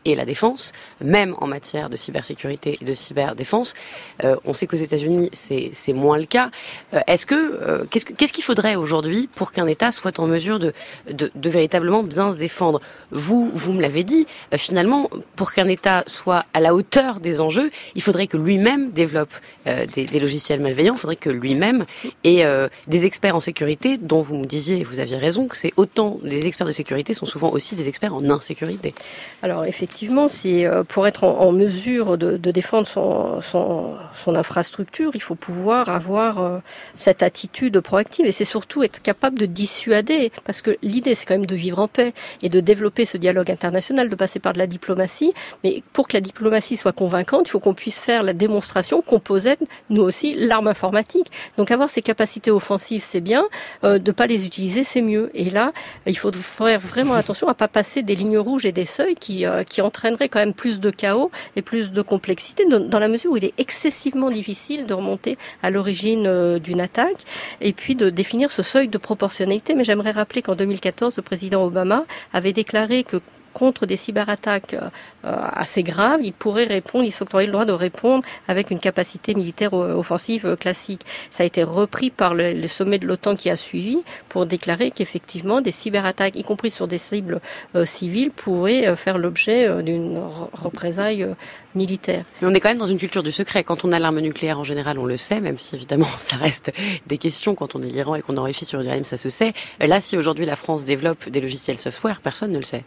[SPEAKER 5] et la défense, même en matière de cybersécurité et de cyberdéfense. Euh, on sait qu'aux États-Unis, c'est, c'est moins le cas. Euh, est-ce que, euh, qu'est-ce que, qu'est-ce qu'il faudrait aujourd'hui pour qu'un État soit en mesure de, de, de véritablement bien se défendre? Vous, vous me l'avez dit, euh, finalement, pour qu'un État soit à la hauteur des enjeux, il faudrait que lui-même développe euh, des, des logiciels malveillants, il faudrait que lui-même ait euh, des experts en sécurité, dont vous me disiez, et vous aviez raison, que c'est autant, les experts de sécurité sont souvent aussi des experts en insécurité.
[SPEAKER 14] Alors effectivement, c'est, euh, pour être en, en mesure de, de défendre son, son, son infrastructure, il faut pouvoir avoir euh, cette attitude proactive, et c'est surtout être capable de dissuader, parce que l'idée c'est quand même de vivre en paix et de développer ce dialogue international, de passer par de la diplomatie, mais pour que la diplomatie soit convaincante, il faut qu'on puisse faire la démonstration qu'on possède, nous aussi, l'arme informatique. Donc avoir ces capacités offensives, c'est bien, euh, de pas les utiliser, c'est mieux. Et là, il faut faire vraiment attention à pas passer des lignes rouges et des seuils qui, euh, qui entraîneraient quand même plus de chaos et plus de complexité, dans la mesure où il est excessivement difficile de remonter à l'origine euh, d'une attaque, et puis de définir ce seuil de proportionnalité. Mais j'aimerais rappeler qu'en deux mille quatorze, le président Obama avait déclaré que contre des cyberattaques euh, assez graves, il pourrait répondre, il s'octroyait le droit de répondre avec une capacité militaire offensive euh, classique. Ça a été repris par le, le sommet de l'OTAN qui a suivi pour déclarer qu'effectivement des cyberattaques, y compris sur des cibles euh, civiles, pourraient euh, faire l'objet euh, d'une représaille euh, militaire.
[SPEAKER 5] Mais on est quand même dans une culture du secret. Quand on a l'arme nucléaire, en général, on le sait, même si évidemment ça reste des questions. Quand on est l'Iran et qu'on enrichit sur l'uranium, ça se sait. Là, si aujourd'hui la France développe des logiciels software, personne ne le sait.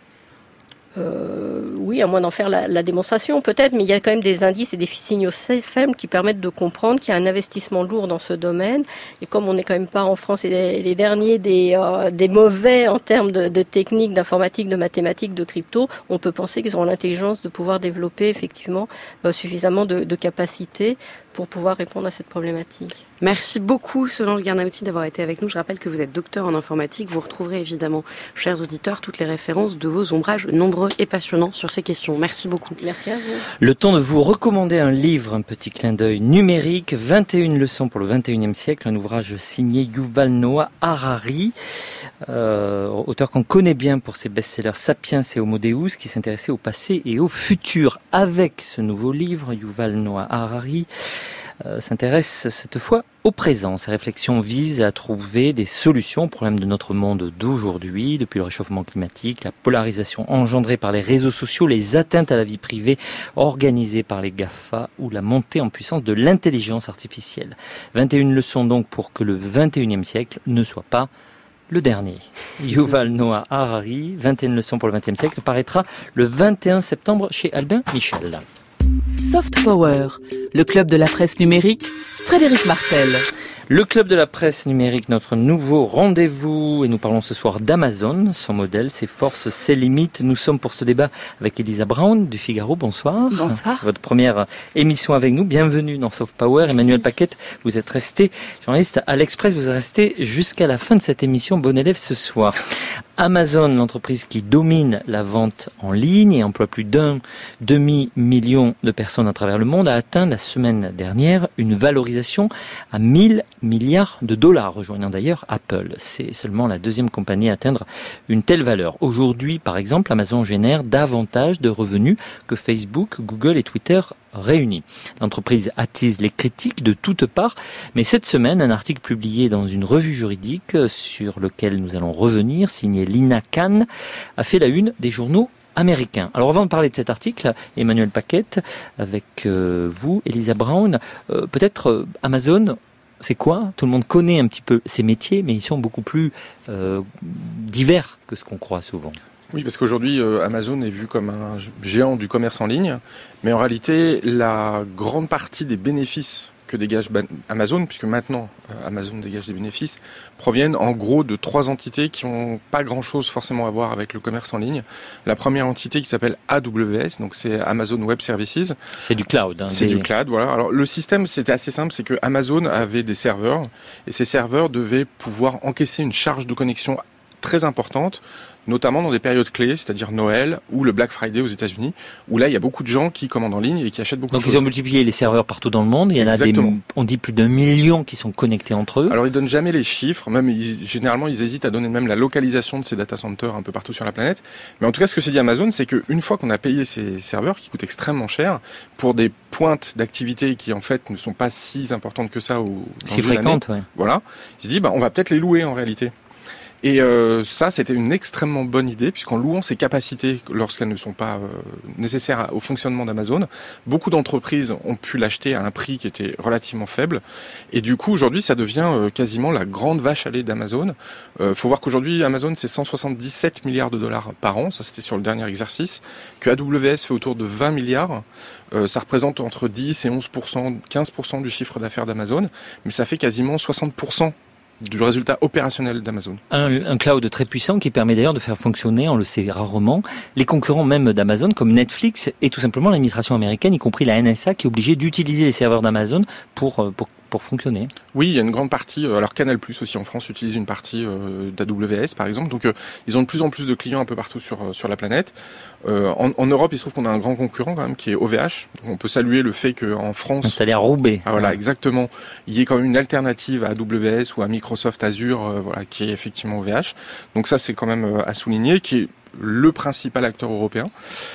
[SPEAKER 14] Euh, oui, à moins d'en faire la, la démonstration peut-être, mais il y a quand même des indices et des signaux faibles qui permettent de comprendre qu'il y a un investissement lourd dans ce domaine. Et comme on n'est quand même pas en France les, les derniers des, euh, des mauvais en termes de, de techniques, d'informatique, de mathématiques, de crypto, on peut penser qu'ils auront l'intelligence de pouvoir développer effectivement euh, suffisamment de, de capacités pour pouvoir répondre à cette problématique.
[SPEAKER 5] Merci beaucoup Solange Guernauty d'avoir été avec nous. Je rappelle que vous êtes docteur en informatique. Vous retrouverez évidemment, chers auditeurs, toutes les références de vos ombrages nombreux et passionnants sur ces questions. Merci beaucoup.
[SPEAKER 14] Merci à vous.
[SPEAKER 3] Le temps de vous recommander un livre, un petit clin d'œil numérique, vingt et une leçons pour le vingt et unième siècle, un ouvrage signé Yuval Noah Harari, euh, auteur qu'on connaît bien pour ses best-sellers Sapiens et Homo Deus, qui s'intéressait au passé et au futur. Avec ce nouveau livre, Yuval Noah Harari Euh, s'intéresse cette fois au présent. Ces réflexions visent à trouver des solutions aux problèmes de notre monde d'aujourd'hui, depuis le réchauffement climatique, la polarisation engendrée par les réseaux sociaux, les atteintes à la vie privée organisées par les GAFA ou la montée en puissance de l'intelligence artificielle. vingt et une leçons donc pour que le vingt et unième siècle ne soit pas le dernier. Yuval Noah Harari, vingt et une leçons pour le vingtième siècle, paraîtra le vingt et un septembre chez Albin Michel.
[SPEAKER 15] Soft Power, le club de la presse numérique, Frédéric Martel.
[SPEAKER 3] Le club de la presse numérique, notre nouveau rendez-vous, et nous parlons ce soir d'Amazon, son modèle, ses forces, ses limites. Nous sommes pour ce débat avec Elisa Brown du Figaro. Bonsoir.
[SPEAKER 5] Bonsoir.
[SPEAKER 3] C'est votre première émission avec nous. Bienvenue dans Soft Power. Emmanuel Paquette, vous êtes resté journaliste à l'Express. Vous êtes resté jusqu'à la fin de cette émission. Bon élève ce soir. Amazon, l'entreprise qui domine la vente en ligne et emploie plus d'un demi-million de personnes à travers le monde, a atteint la semaine dernière une valorisation à mille milliards de dollars, rejoignant d'ailleurs Apple. C'est seulement la deuxième compagnie à atteindre une telle valeur. Aujourd'hui, par exemple, Amazon génère davantage de revenus que Facebook, Google et Twitter réunis. L'entreprise attise les critiques de toutes parts, mais cette semaine, un article publié dans une revue juridique sur lequel nous allons revenir, signé Lina Khan, a fait la une des journaux américains. Alors avant de parler de cet article, Emmanuel Paquette, avec euh, vous, Elisa Brown, euh, peut-être euh, Amazon, c'est quoi? Tout le monde connaît un petit peu ces métiers, mais ils sont beaucoup plus euh, divers que ce qu'on croit souvent.
[SPEAKER 7] Oui, parce qu'aujourd'hui, euh, Amazon est vu comme un géant du commerce en ligne, mais en réalité, la grande partie des bénéfices que dégage Amazon, puisque maintenant euh, Amazon dégage des bénéfices, proviennent en gros de trois entités qui n'ont pas grand-chose forcément à voir avec le commerce en ligne. La première entité qui s'appelle A W S, donc c'est Amazon Web Services.
[SPEAKER 3] C'est du cloud. Hein,
[SPEAKER 7] c'est
[SPEAKER 3] des...
[SPEAKER 7] du cloud, voilà. Alors le système, c'était assez simple, c'est que Amazon avait des serveurs, et ces serveurs devaient pouvoir encaisser une charge de connexion très importante, notamment dans des périodes clés, c'est-à-dire Noël ou le Black Friday aux États-Unis, où là il y a beaucoup de gens qui commandent en ligne et qui achètent beaucoup
[SPEAKER 3] Donc
[SPEAKER 7] de choses.
[SPEAKER 3] Donc ils ont multiplié les serveurs partout dans le monde. Il y en Exactement. a des, on dit plus d'un million qui sont connectés entre eux.
[SPEAKER 7] Alors ils donnent jamais les chiffres, même ils, généralement ils hésitent à donner même la localisation de ces data centers un peu partout sur la planète. Mais en tout cas, ce que c'est dit Amazon, c'est qu'une fois qu'on a payé ces serveurs qui coûtent extrêmement cher pour des pointes d'activité qui en fait ne sont pas si importantes que ça ou
[SPEAKER 3] si fréquentes, ouais.
[SPEAKER 7] Voilà, ils se disent bah on va peut-être les louer en réalité. Et euh, ça, c'était une extrêmement bonne idée, puisqu'en louant ces capacités lorsqu'elles ne sont pas euh, nécessaires au fonctionnement d'Amazon, beaucoup d'entreprises ont pu l'acheter à un prix qui était relativement faible. Et du coup, aujourd'hui, ça devient euh, quasiment la grande vache à lait d'Amazon. Euh, faut voir qu'aujourd'hui, Amazon, c'est cent soixante-dix-sept milliards de dollars par an. Ça, c'était sur le dernier exercice. Que A W S fait autour de vingt milliards. Euh, ça représente entre dix et onze pour cent, quinze pour cent du chiffre d'affaires d'Amazon. Mais ça fait quasiment soixante pour cent du résultat opérationnel d'Amazon.
[SPEAKER 3] Un, un cloud très puissant qui permet d'ailleurs de faire fonctionner, on le sait rarement, les concurrents même d'Amazon comme Netflix et tout simplement l'administration américaine, y compris la N S A, qui est obligée d'utiliser les serveurs d'Amazon pour, pour, pour fonctionner.
[SPEAKER 7] Oui, il y a une grande partie, alors Canal Plus aussi en France utilise une partie euh, d'A W S par exemple, donc euh, ils ont de plus en plus de clients un peu partout sur, sur la planète. Euh, en, en Europe, il se trouve qu'on a un grand concurrent quand même qui est O V H, donc on peut saluer le fait qu'en France...
[SPEAKER 3] Installé à Roubaix.
[SPEAKER 7] Ah, voilà, ouais. Exactement. Il y ait quand même une alternative à A W S ou à Microsoft Azure, euh, voilà, qui est effectivement O V H. Donc ça, c'est quand même euh, à souligner, qui est le principal acteur européen.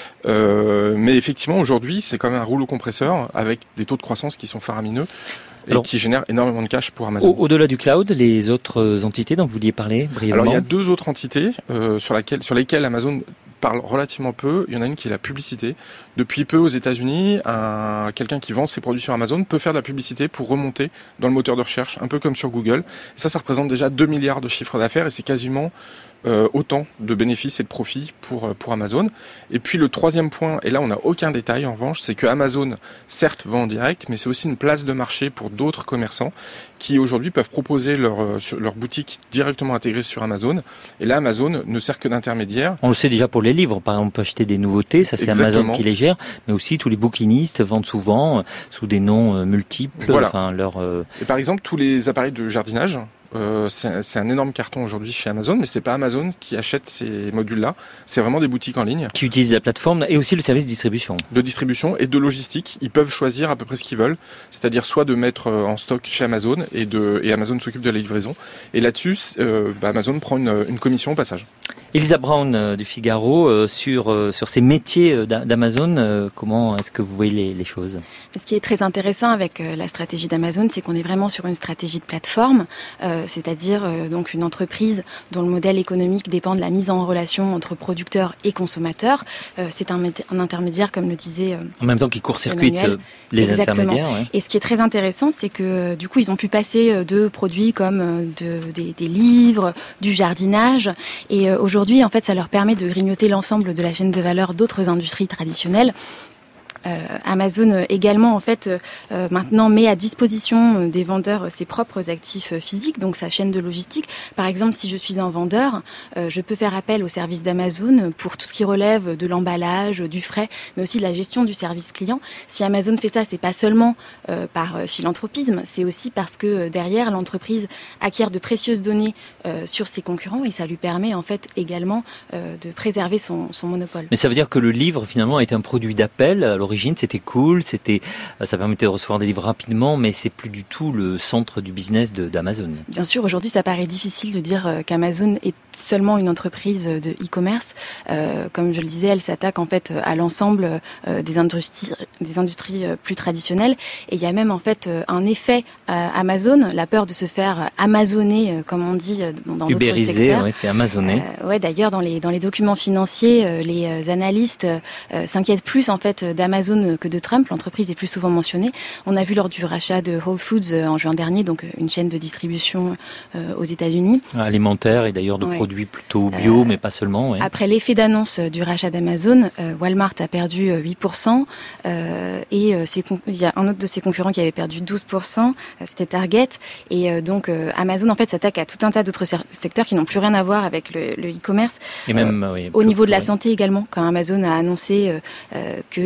[SPEAKER 7] Euh, mais effectivement, aujourd'hui, c'est quand même un rouleau compresseur avec des taux de croissance qui sont faramineux. Et Alors, qui génère énormément de cash pour Amazon.
[SPEAKER 3] Au- au-delà du cloud, les autres entités dont vous vouliez parler brièvement?
[SPEAKER 7] Alors il y a deux autres entités euh, sur, laquelle, sur lesquelles Amazon parle relativement peu. Il y en a une qui est la publicité. Depuis peu aux États-Unis, un, quelqu'un qui vend ses produits sur Amazon peut faire de la publicité pour remonter dans le moteur de recherche, un peu comme sur Google. Et ça, ça représente déjà deux milliards de chiffre d'affaires et c'est quasiment Euh, autant de bénéfices et de profits pour pour Amazon. Et puis le troisième point, et là on n'a aucun détail en revanche, c'est que Amazon certes vend en direct, mais c'est aussi une place de marché pour d'autres commerçants qui aujourd'hui peuvent proposer leur leur boutique directement intégrée sur Amazon. Et là Amazon ne sert que d'intermédiaire.
[SPEAKER 3] On le sait déjà pour les livres, par exemple on peut acheter des nouveautés, ça c'est Exactement. Amazon qui les gère, mais aussi tous les bouquinistes vendent souvent euh, sous des noms euh, multiples.
[SPEAKER 7] Voilà.
[SPEAKER 3] Enfin leur. Euh...
[SPEAKER 7] Et par exemple tous les appareils de jardinage. Euh, c'est, c'est un énorme carton aujourd'hui chez Amazon, mais c'est pas Amazon qui achète ces modules-là. C'est vraiment des boutiques en ligne
[SPEAKER 3] qui utilisent la plateforme et aussi le service de distribution.
[SPEAKER 7] De distribution et de logistique. Ils peuvent choisir à peu près ce qu'ils veulent, c'est-à-dire soit de mettre en stock chez Amazon et de et Amazon s'occupe de la livraison. Et là-dessus, euh, bah Amazon prend une, une commission au passage.
[SPEAKER 3] Elisa Brown euh, du Figaro euh, sur euh, sur ces métiers euh, d'Amazon. Euh, comment est-ce que vous voyez les, les choses?
[SPEAKER 16] Ce qui est très intéressant avec euh, la stratégie d'Amazon, c'est qu'on est vraiment sur une stratégie de plateforme. Euh, c'est-à-dire euh, donc une entreprise dont le modèle économique dépend de la mise en relation entre producteurs et consommateurs. Euh, c'est un, un intermédiaire, comme le disait euh,
[SPEAKER 3] en même temps qui court-circuite euh, les
[SPEAKER 16] Exactement.
[SPEAKER 3] intermédiaires. Ouais.
[SPEAKER 16] Et ce qui est très intéressant, c'est que du coup, ils ont pu passer de produits comme de, des, des livres, du jardinage. Et euh, aujourd'hui, en fait, ça leur permet de grignoter l'ensemble de la chaîne de valeur d'autres industries traditionnelles. Euh, Amazon également en fait euh, maintenant met à disposition des vendeurs ses propres actifs physiques, donc sa chaîne de logistique. Par exemple, si je suis un vendeur, euh, je peux faire appel au service d'Amazon pour tout ce qui relève de l'emballage, du frais, mais aussi de la gestion du service client. Si Amazon fait ça, c'est pas seulement euh, par philanthropisme, c'est aussi parce que derrière l'entreprise acquiert de précieuses données euh, sur ses concurrents et ça lui permet en fait également euh, de préserver son, son monopole.
[SPEAKER 3] Mais ça veut dire que le livre finalement est un produit d'appel. Alors L'origine, c'était cool, c'était, ça permettait de recevoir des livres rapidement, mais c'est plus du tout le centre du business de, d'Amazon.
[SPEAKER 16] Bien sûr, aujourd'hui, ça paraît difficile de dire qu'Amazon est seulement une entreprise de e-commerce. Euh, comme je le disais, elle s'attaque en fait à l'ensemble euh, des industries, des industries plus traditionnelles. Et il y a même en fait un effet à Amazon, la peur de se faire amazoner, comme on dit dans d'autres
[SPEAKER 3] Ubérisé,
[SPEAKER 16] secteurs.
[SPEAKER 3] Ouais, c'est amazonné.
[SPEAKER 16] Euh, ouais, d'ailleurs, dans les dans les documents financiers, les analystes euh, s'inquiètent plus en fait d'Amazon que de Trump. L'entreprise est plus souvent mentionnée. On a vu lors du rachat de Whole Foods en juin dernier, donc une chaîne de distribution euh, aux États-Unis.
[SPEAKER 3] Alimentaire et d'ailleurs de ouais. produits plutôt bio, euh, mais pas seulement. Ouais.
[SPEAKER 16] Après l'effet d'annonce du rachat d'Amazon, euh, Walmart a perdu huit pour cent euh, et euh, ses con- il y a un autre de ses concurrents qui avait perdu douze pour cent, euh, c'était Target. Et euh, donc euh, Amazon en fait s'attaque à tout un tas d'autres ser- secteurs qui n'ont plus rien à voir avec le, le e-commerce.
[SPEAKER 3] Et même euh, oui,
[SPEAKER 16] au niveau de la santé également, quand Amazon a annoncé euh, euh, que euh,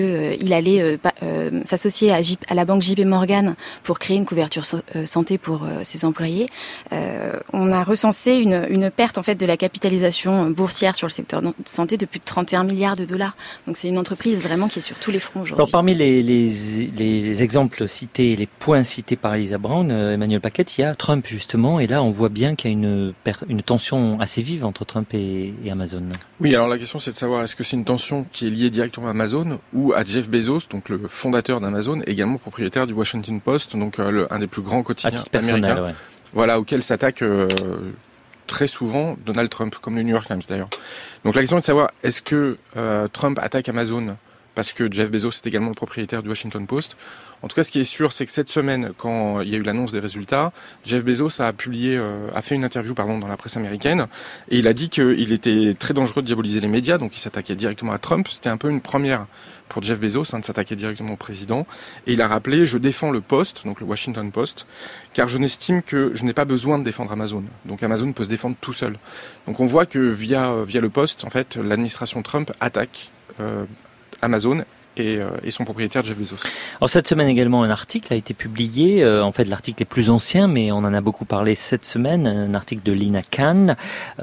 [SPEAKER 16] il allait euh, euh, s'associer à, J- à la banque J P Morgan pour créer une couverture so- euh, santé pour euh, ses employés. Euh, on a recensé une, une perte en fait de la capitalisation boursière sur le secteur de santé de plus de trente et un milliards de dollars. Donc c'est une entreprise vraiment qui est sur tous les fronts aujourd'hui.
[SPEAKER 3] Alors parmi les, les, les exemples cités, les points cités par Lisa Brown, euh, Emmanuel Paquette, il y a Trump justement, et là on voit bien qu'il y a une, une tension assez vive entre Trump et, et Amazon.
[SPEAKER 7] Oui, alors la question c'est de savoir est-ce que c'est une tension qui est liée directement à Amazon ou à Jeff Bezos, donc le fondateur d'Amazon, également propriétaire du Washington Post, donc euh, le, un des plus grands quotidiens américains. Ouais. Voilà, auquel s'attaque euh, très souvent Donald Trump, comme le New York Times d'ailleurs. Donc la question est de savoir est-ce que euh, Trump attaque Amazon parce que Jeff Bezos est également le propriétaire du Washington Post. En tout cas, ce qui est sûr, c'est que cette semaine, quand il y a eu l'annonce des résultats, Jeff Bezos a publié, euh, a fait une interview, pardon, dans la presse américaine, et il a dit qu'il était très dangereux de diaboliser les médias, donc il s'attaquait directement à Trump. C'était un peu une première pour Jeff Bezos, hein, de s'attaquer directement au président. Et il a rappelé, je défends le Post, donc le Washington Post, car je n'estime que je n'ai pas besoin de défendre Amazon. Donc Amazon peut se défendre tout seul. Donc on voit que via via le Post, en fait, l'administration Trump attaque euh, Amazon et, euh, et son propriétaire Jeff Bezos.
[SPEAKER 3] Alors cette semaine également un article a été publié, euh, en fait l'article est plus ancien mais on en a beaucoup parlé cette semaine, un article de Lina Khan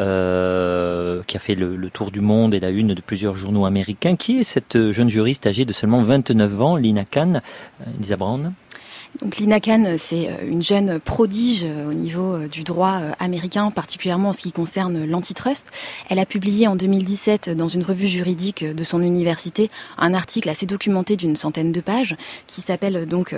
[SPEAKER 3] euh, qui a fait le, le tour du monde et la une de plusieurs journaux américains. Qui est cette jeune juriste âgée de seulement vingt-neuf ans, Lina Khan, euh, Lisa Brown?
[SPEAKER 16] Donc Lina Khan, c'est une jeune prodige au niveau du droit américain, particulièrement en ce qui concerne l'antitrust. Elle a publié en deux mille dix-sept dans une revue juridique de son université un article assez documenté d'une centaine de pages qui s'appelle donc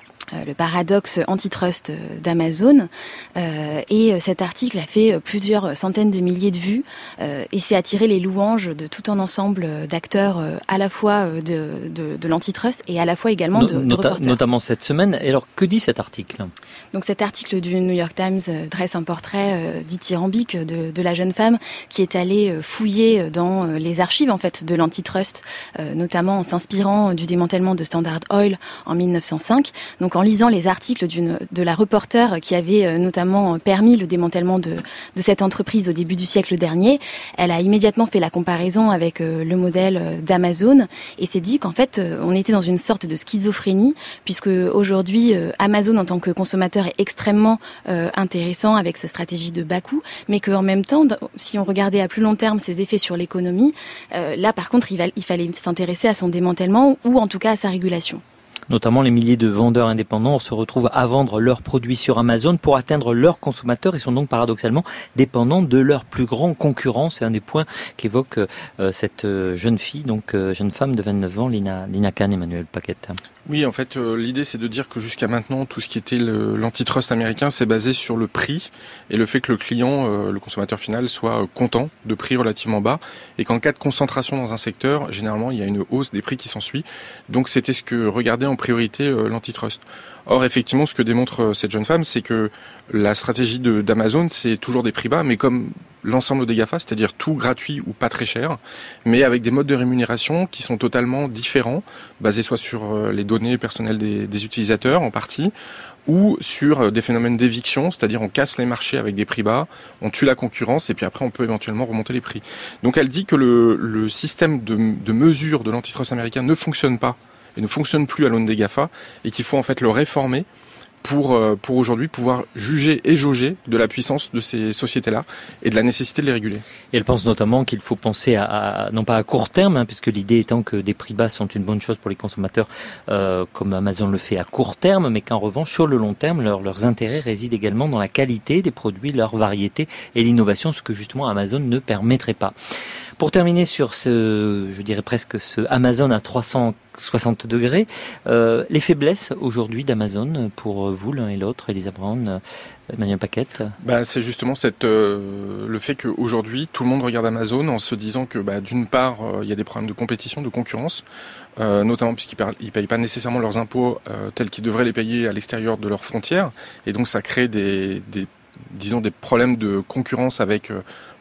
[SPEAKER 16] le paradoxe antitrust d'Amazon, euh, et cet article a fait plusieurs centaines de milliers de vues euh, et s'est attiré les louanges de tout un ensemble d'acteurs euh, à la fois de, de, de l'antitrust et à la fois également de, de
[SPEAKER 3] Nota-
[SPEAKER 16] reporters.
[SPEAKER 3] Notamment cette semaine. Et alors que dit cet article?
[SPEAKER 16] Donc cet article du New York Times dresse un portrait euh, dithyrambique de, de la jeune femme qui est allée fouiller dans les archives en fait de l'antitrust, euh, notamment en s'inspirant du démantèlement de Standard Oil en mille neuf cent cinq. Donc en lisant les articles d'une, de la reporter qui avait notamment permis le démantèlement de, de cette entreprise au début du siècle dernier, elle a immédiatement fait la comparaison avec le modèle d'Amazon et s'est dit qu'en fait on était dans une sorte de schizophrénie puisque aujourd'hui Amazon en tant que consommateur est extrêmement euh, intéressant avec sa stratégie de bas coût, mais qu'en même temps, si on regardait à plus long terme ses effets sur l'économie, euh, là par contre il, va, il fallait s'intéresser à son démantèlement ou en tout cas à sa régulation.
[SPEAKER 3] Notamment les milliers de vendeurs indépendants se retrouvent à vendre leurs produits sur Amazon pour atteindre leurs consommateurs et sont donc paradoxalement dépendants de leurs plus grands concurrents. C'est un des points qu'évoque euh, cette jeune fille, donc euh, jeune femme de vingt-neuf ans, Lina, Lina Khan, Emmanuel Paquette.
[SPEAKER 7] Oui, en fait, euh, l'idée c'est de dire que jusqu'à maintenant, tout ce qui était le, l'antitrust américain, c'est basé sur le prix et le fait que le client, euh, le consommateur final, soit euh, content de prix relativement bas et qu'en cas de concentration dans un secteur, généralement, il y a une hausse des prix qui s'ensuit. Donc, c'était ce que regardait en priorité euh, l'antitrust. Or, effectivement, ce que démontre euh, cette jeune femme, c'est que la stratégie de, d'Amazon, c'est toujours des prix bas, mais comme l'ensemble des GAFA, c'est-à-dire tout gratuit ou pas très cher, mais avec des modes de rémunération qui sont totalement différents, basés soit sur les données personnelles des, des utilisateurs en partie, ou sur des phénomènes d'éviction, c'est-à-dire on casse les marchés avec des prix bas, on tue la concurrence et puis après on peut éventuellement remonter les prix. Donc elle dit que le, le système de, de mesure de l'antitrust américain ne fonctionne pas et ne fonctionne plus à l'aune des GAFA et qu'il faut en fait le réformer pour pour aujourd'hui pouvoir juger et jauger de la puissance de ces sociétés-là et de la nécessité de les réguler.
[SPEAKER 3] Et elle pense notamment qu'il faut penser à, à non pas à court terme, hein, puisque l'idée étant que des prix bas sont une bonne chose pour les consommateurs, euh, comme Amazon le fait à court terme, mais qu'en revanche sur le long terme, leur, leurs intérêts résident également dans la qualité des produits, leur variété et l'innovation, ce que justement Amazon ne permettrait pas. Pour terminer sur ce, je dirais presque ce Amazon à trois cent soixante degrés, euh, les faiblesses aujourd'hui d'Amazon pour vous l'un et l'autre, Elisa Brown, Emmanuel Paquette.
[SPEAKER 7] Bah, c'est justement cette, euh, le fait qu'aujourd'hui tout le monde regarde Amazon en se disant que bah, d'une part il euh, y a des problèmes de compétition, de concurrence, euh, notamment puisqu'ils ne payent pas nécessairement leurs impôts euh, tels qu'ils devraient les payer à l'extérieur de leurs frontières, et donc ça crée des, des disons des problèmes de concurrence avec euh,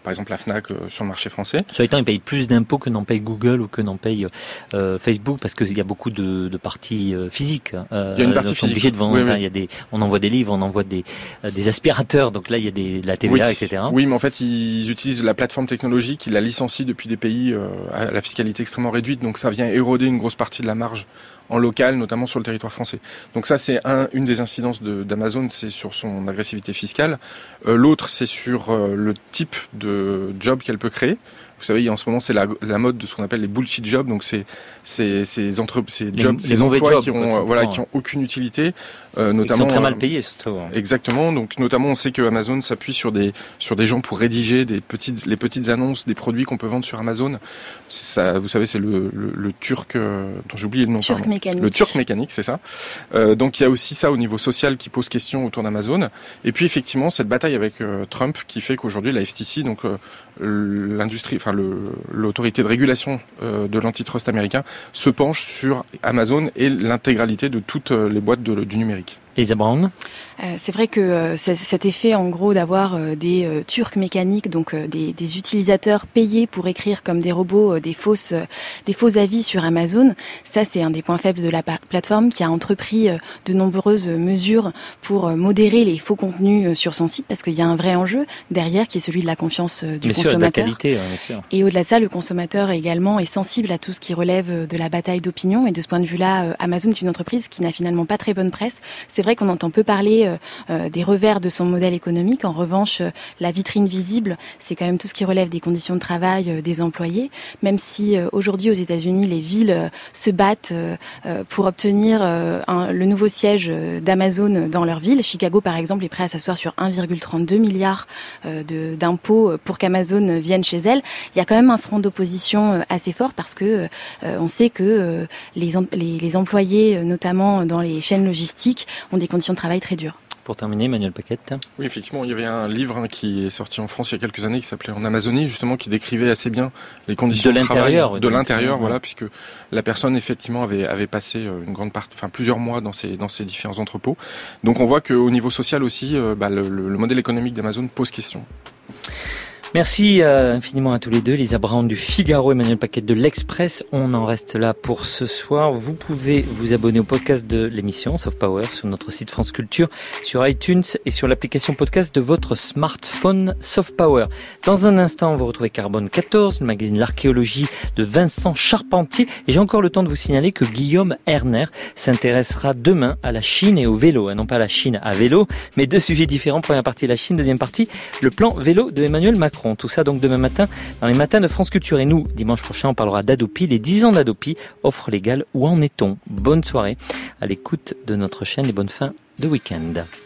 [SPEAKER 7] par exemple la Fnac euh, sur le marché français.
[SPEAKER 3] Cela étant, ils payent plus d'impôts que n'en paye Google ou que n'en paye euh, Facebook, parce qu'il y a beaucoup de, de parties euh, physiques.
[SPEAKER 7] Euh, il y a une partie physique.
[SPEAKER 3] Obligés de vendre.
[SPEAKER 7] Oui,
[SPEAKER 3] enfin,
[SPEAKER 7] oui.
[SPEAKER 3] il y a des, on envoie des livres, on envoie des, euh, des aspirateurs, donc là il y a des, de la T V A,
[SPEAKER 7] oui.
[SPEAKER 3] et cetera.
[SPEAKER 7] Oui, mais en fait ils utilisent la plateforme technologique, ils la licencient depuis des pays euh, à la fiscalité extrêmement réduite, donc ça vient éroder une grosse partie de la marge en local, notamment sur le territoire français. Donc ça, c'est un, une des incidences de, d'Amazon, c'est sur son agressivité fiscale. Euh, l'autre, c'est sur euh, le type de job qu'elle peut créer. Vous savez, en ce moment, c'est la, la mode de ce qu'on appelle les bullshit jobs. Donc, c'est c'est ces entre ces jobs,
[SPEAKER 3] les,
[SPEAKER 7] ces
[SPEAKER 3] les
[SPEAKER 7] emplois
[SPEAKER 3] jobs,
[SPEAKER 7] qui ont euh, voilà, qui ont aucune utilité, euh, notamment.
[SPEAKER 3] Ils sont très mal payés, surtout.
[SPEAKER 7] Exactement. Donc, notamment, on sait que Amazon s'appuie sur des sur des gens pour rédiger des petites les petites annonces des produits qu'on peut vendre sur Amazon. Ça, vous savez, c'est le le, le turc euh, dont j'ai oublié le nom.
[SPEAKER 16] Turc
[SPEAKER 7] pardon.
[SPEAKER 16] mécanique.
[SPEAKER 7] Le turc mécanique, c'est ça. Euh, donc, il y a aussi ça au niveau social qui pose question autour d'Amazon. Et puis, effectivement, cette bataille avec euh, Trump qui fait qu'aujourd'hui, la F T C, donc euh, l'industrie, enfin le l'autorité de régulation euh, de l'antitrust américain, se penche sur Amazon et l'intégralité de toutes les boîtes de, du numérique.
[SPEAKER 3] Elisa Brown.
[SPEAKER 16] Euh, c'est vrai que euh, cet effet, en gros, d'avoir euh, des euh, turcs mécaniques, donc euh, des, des utilisateurs payés pour écrire comme des robots euh, des fausses, euh, des faux avis sur Amazon, ça c'est un des points faibles de la pa- plateforme qui a entrepris euh, de nombreuses mesures pour euh, modérer les faux contenus euh, sur son site, parce qu'il y a un vrai enjeu derrière qui est celui de la confiance euh, du
[SPEAKER 3] bien
[SPEAKER 16] consommateur.
[SPEAKER 3] Sûr, de la qualité, bien sûr.
[SPEAKER 16] Et au-delà de ça, le consommateur également est sensible à tout ce qui relève de la bataille d'opinion. Et de ce point de vue-là, euh, Amazon est une entreprise qui n'a finalement pas très bonne presse. C'est vrai qu'on entend peu parler euh, euh, des revers de son modèle économique. En revanche, euh, la vitrine visible, c'est quand même tout ce qui relève des conditions de travail euh, des employés. Même si euh, aujourd'hui aux États-Unis, les villes euh, se battent euh, euh, pour obtenir euh, un, le nouveau siège euh, d'Amazon dans leur ville. Chicago, par exemple, est prêt à s'asseoir sur un virgule trente-deux milliard euh, de, d'impôts pour qu'Amazon vienne chez elle. Il y a quand même un front d'opposition euh, assez fort parce que euh, on sait que euh, les, les, les employés, notamment dans les chaînes logistiques, ont des conditions de travail très dures.
[SPEAKER 3] Pour terminer, Emmanuel Paquette.
[SPEAKER 7] Oui, effectivement, il y avait un livre hein, qui est sorti en France il y a quelques années qui s'appelait En Amazonie, justement, qui décrivait assez bien les conditions de,
[SPEAKER 3] de
[SPEAKER 7] travail
[SPEAKER 3] l'intérieur,
[SPEAKER 7] de
[SPEAKER 3] oui,
[SPEAKER 7] l'intérieur,
[SPEAKER 3] oui.
[SPEAKER 7] voilà, puisque la personne effectivement avait avait passé une grande partie, enfin plusieurs mois dans ces dans ces différents entrepôts. Donc on voit qu'au niveau social aussi, euh, bah, le, le modèle économique d'Amazon pose question.
[SPEAKER 3] Merci euh, infiniment à tous les deux, Lisa Brown du Figaro, Emmanuel Paquette de l'Express. On en reste là pour ce soir. Vous pouvez vous abonner au podcast de l'émission Soft Power sur notre site France Culture, sur iTunes et sur l'application podcast de votre smartphone Soft Power. Dans un instant, vous retrouvez Carbone quatorze, le magazine L'Archéologie de Vincent Charpentier. Et j'ai encore le temps de vous signaler que Guillaume Erner s'intéressera demain à la Chine et au vélo. Non pas la Chine à vélo, mais deux sujets différents. Première partie, la Chine. Deuxième partie, le plan vélo de Emmanuel Macron. Tout ça donc demain matin dans les matins de France Culture. Et nous, dimanche prochain, on parlera d'Adopi, les dix ans d'Adopi, offre légale, où en est-on ? Bonne soirée à l'écoute de notre chaîne et bonne fin de week-end.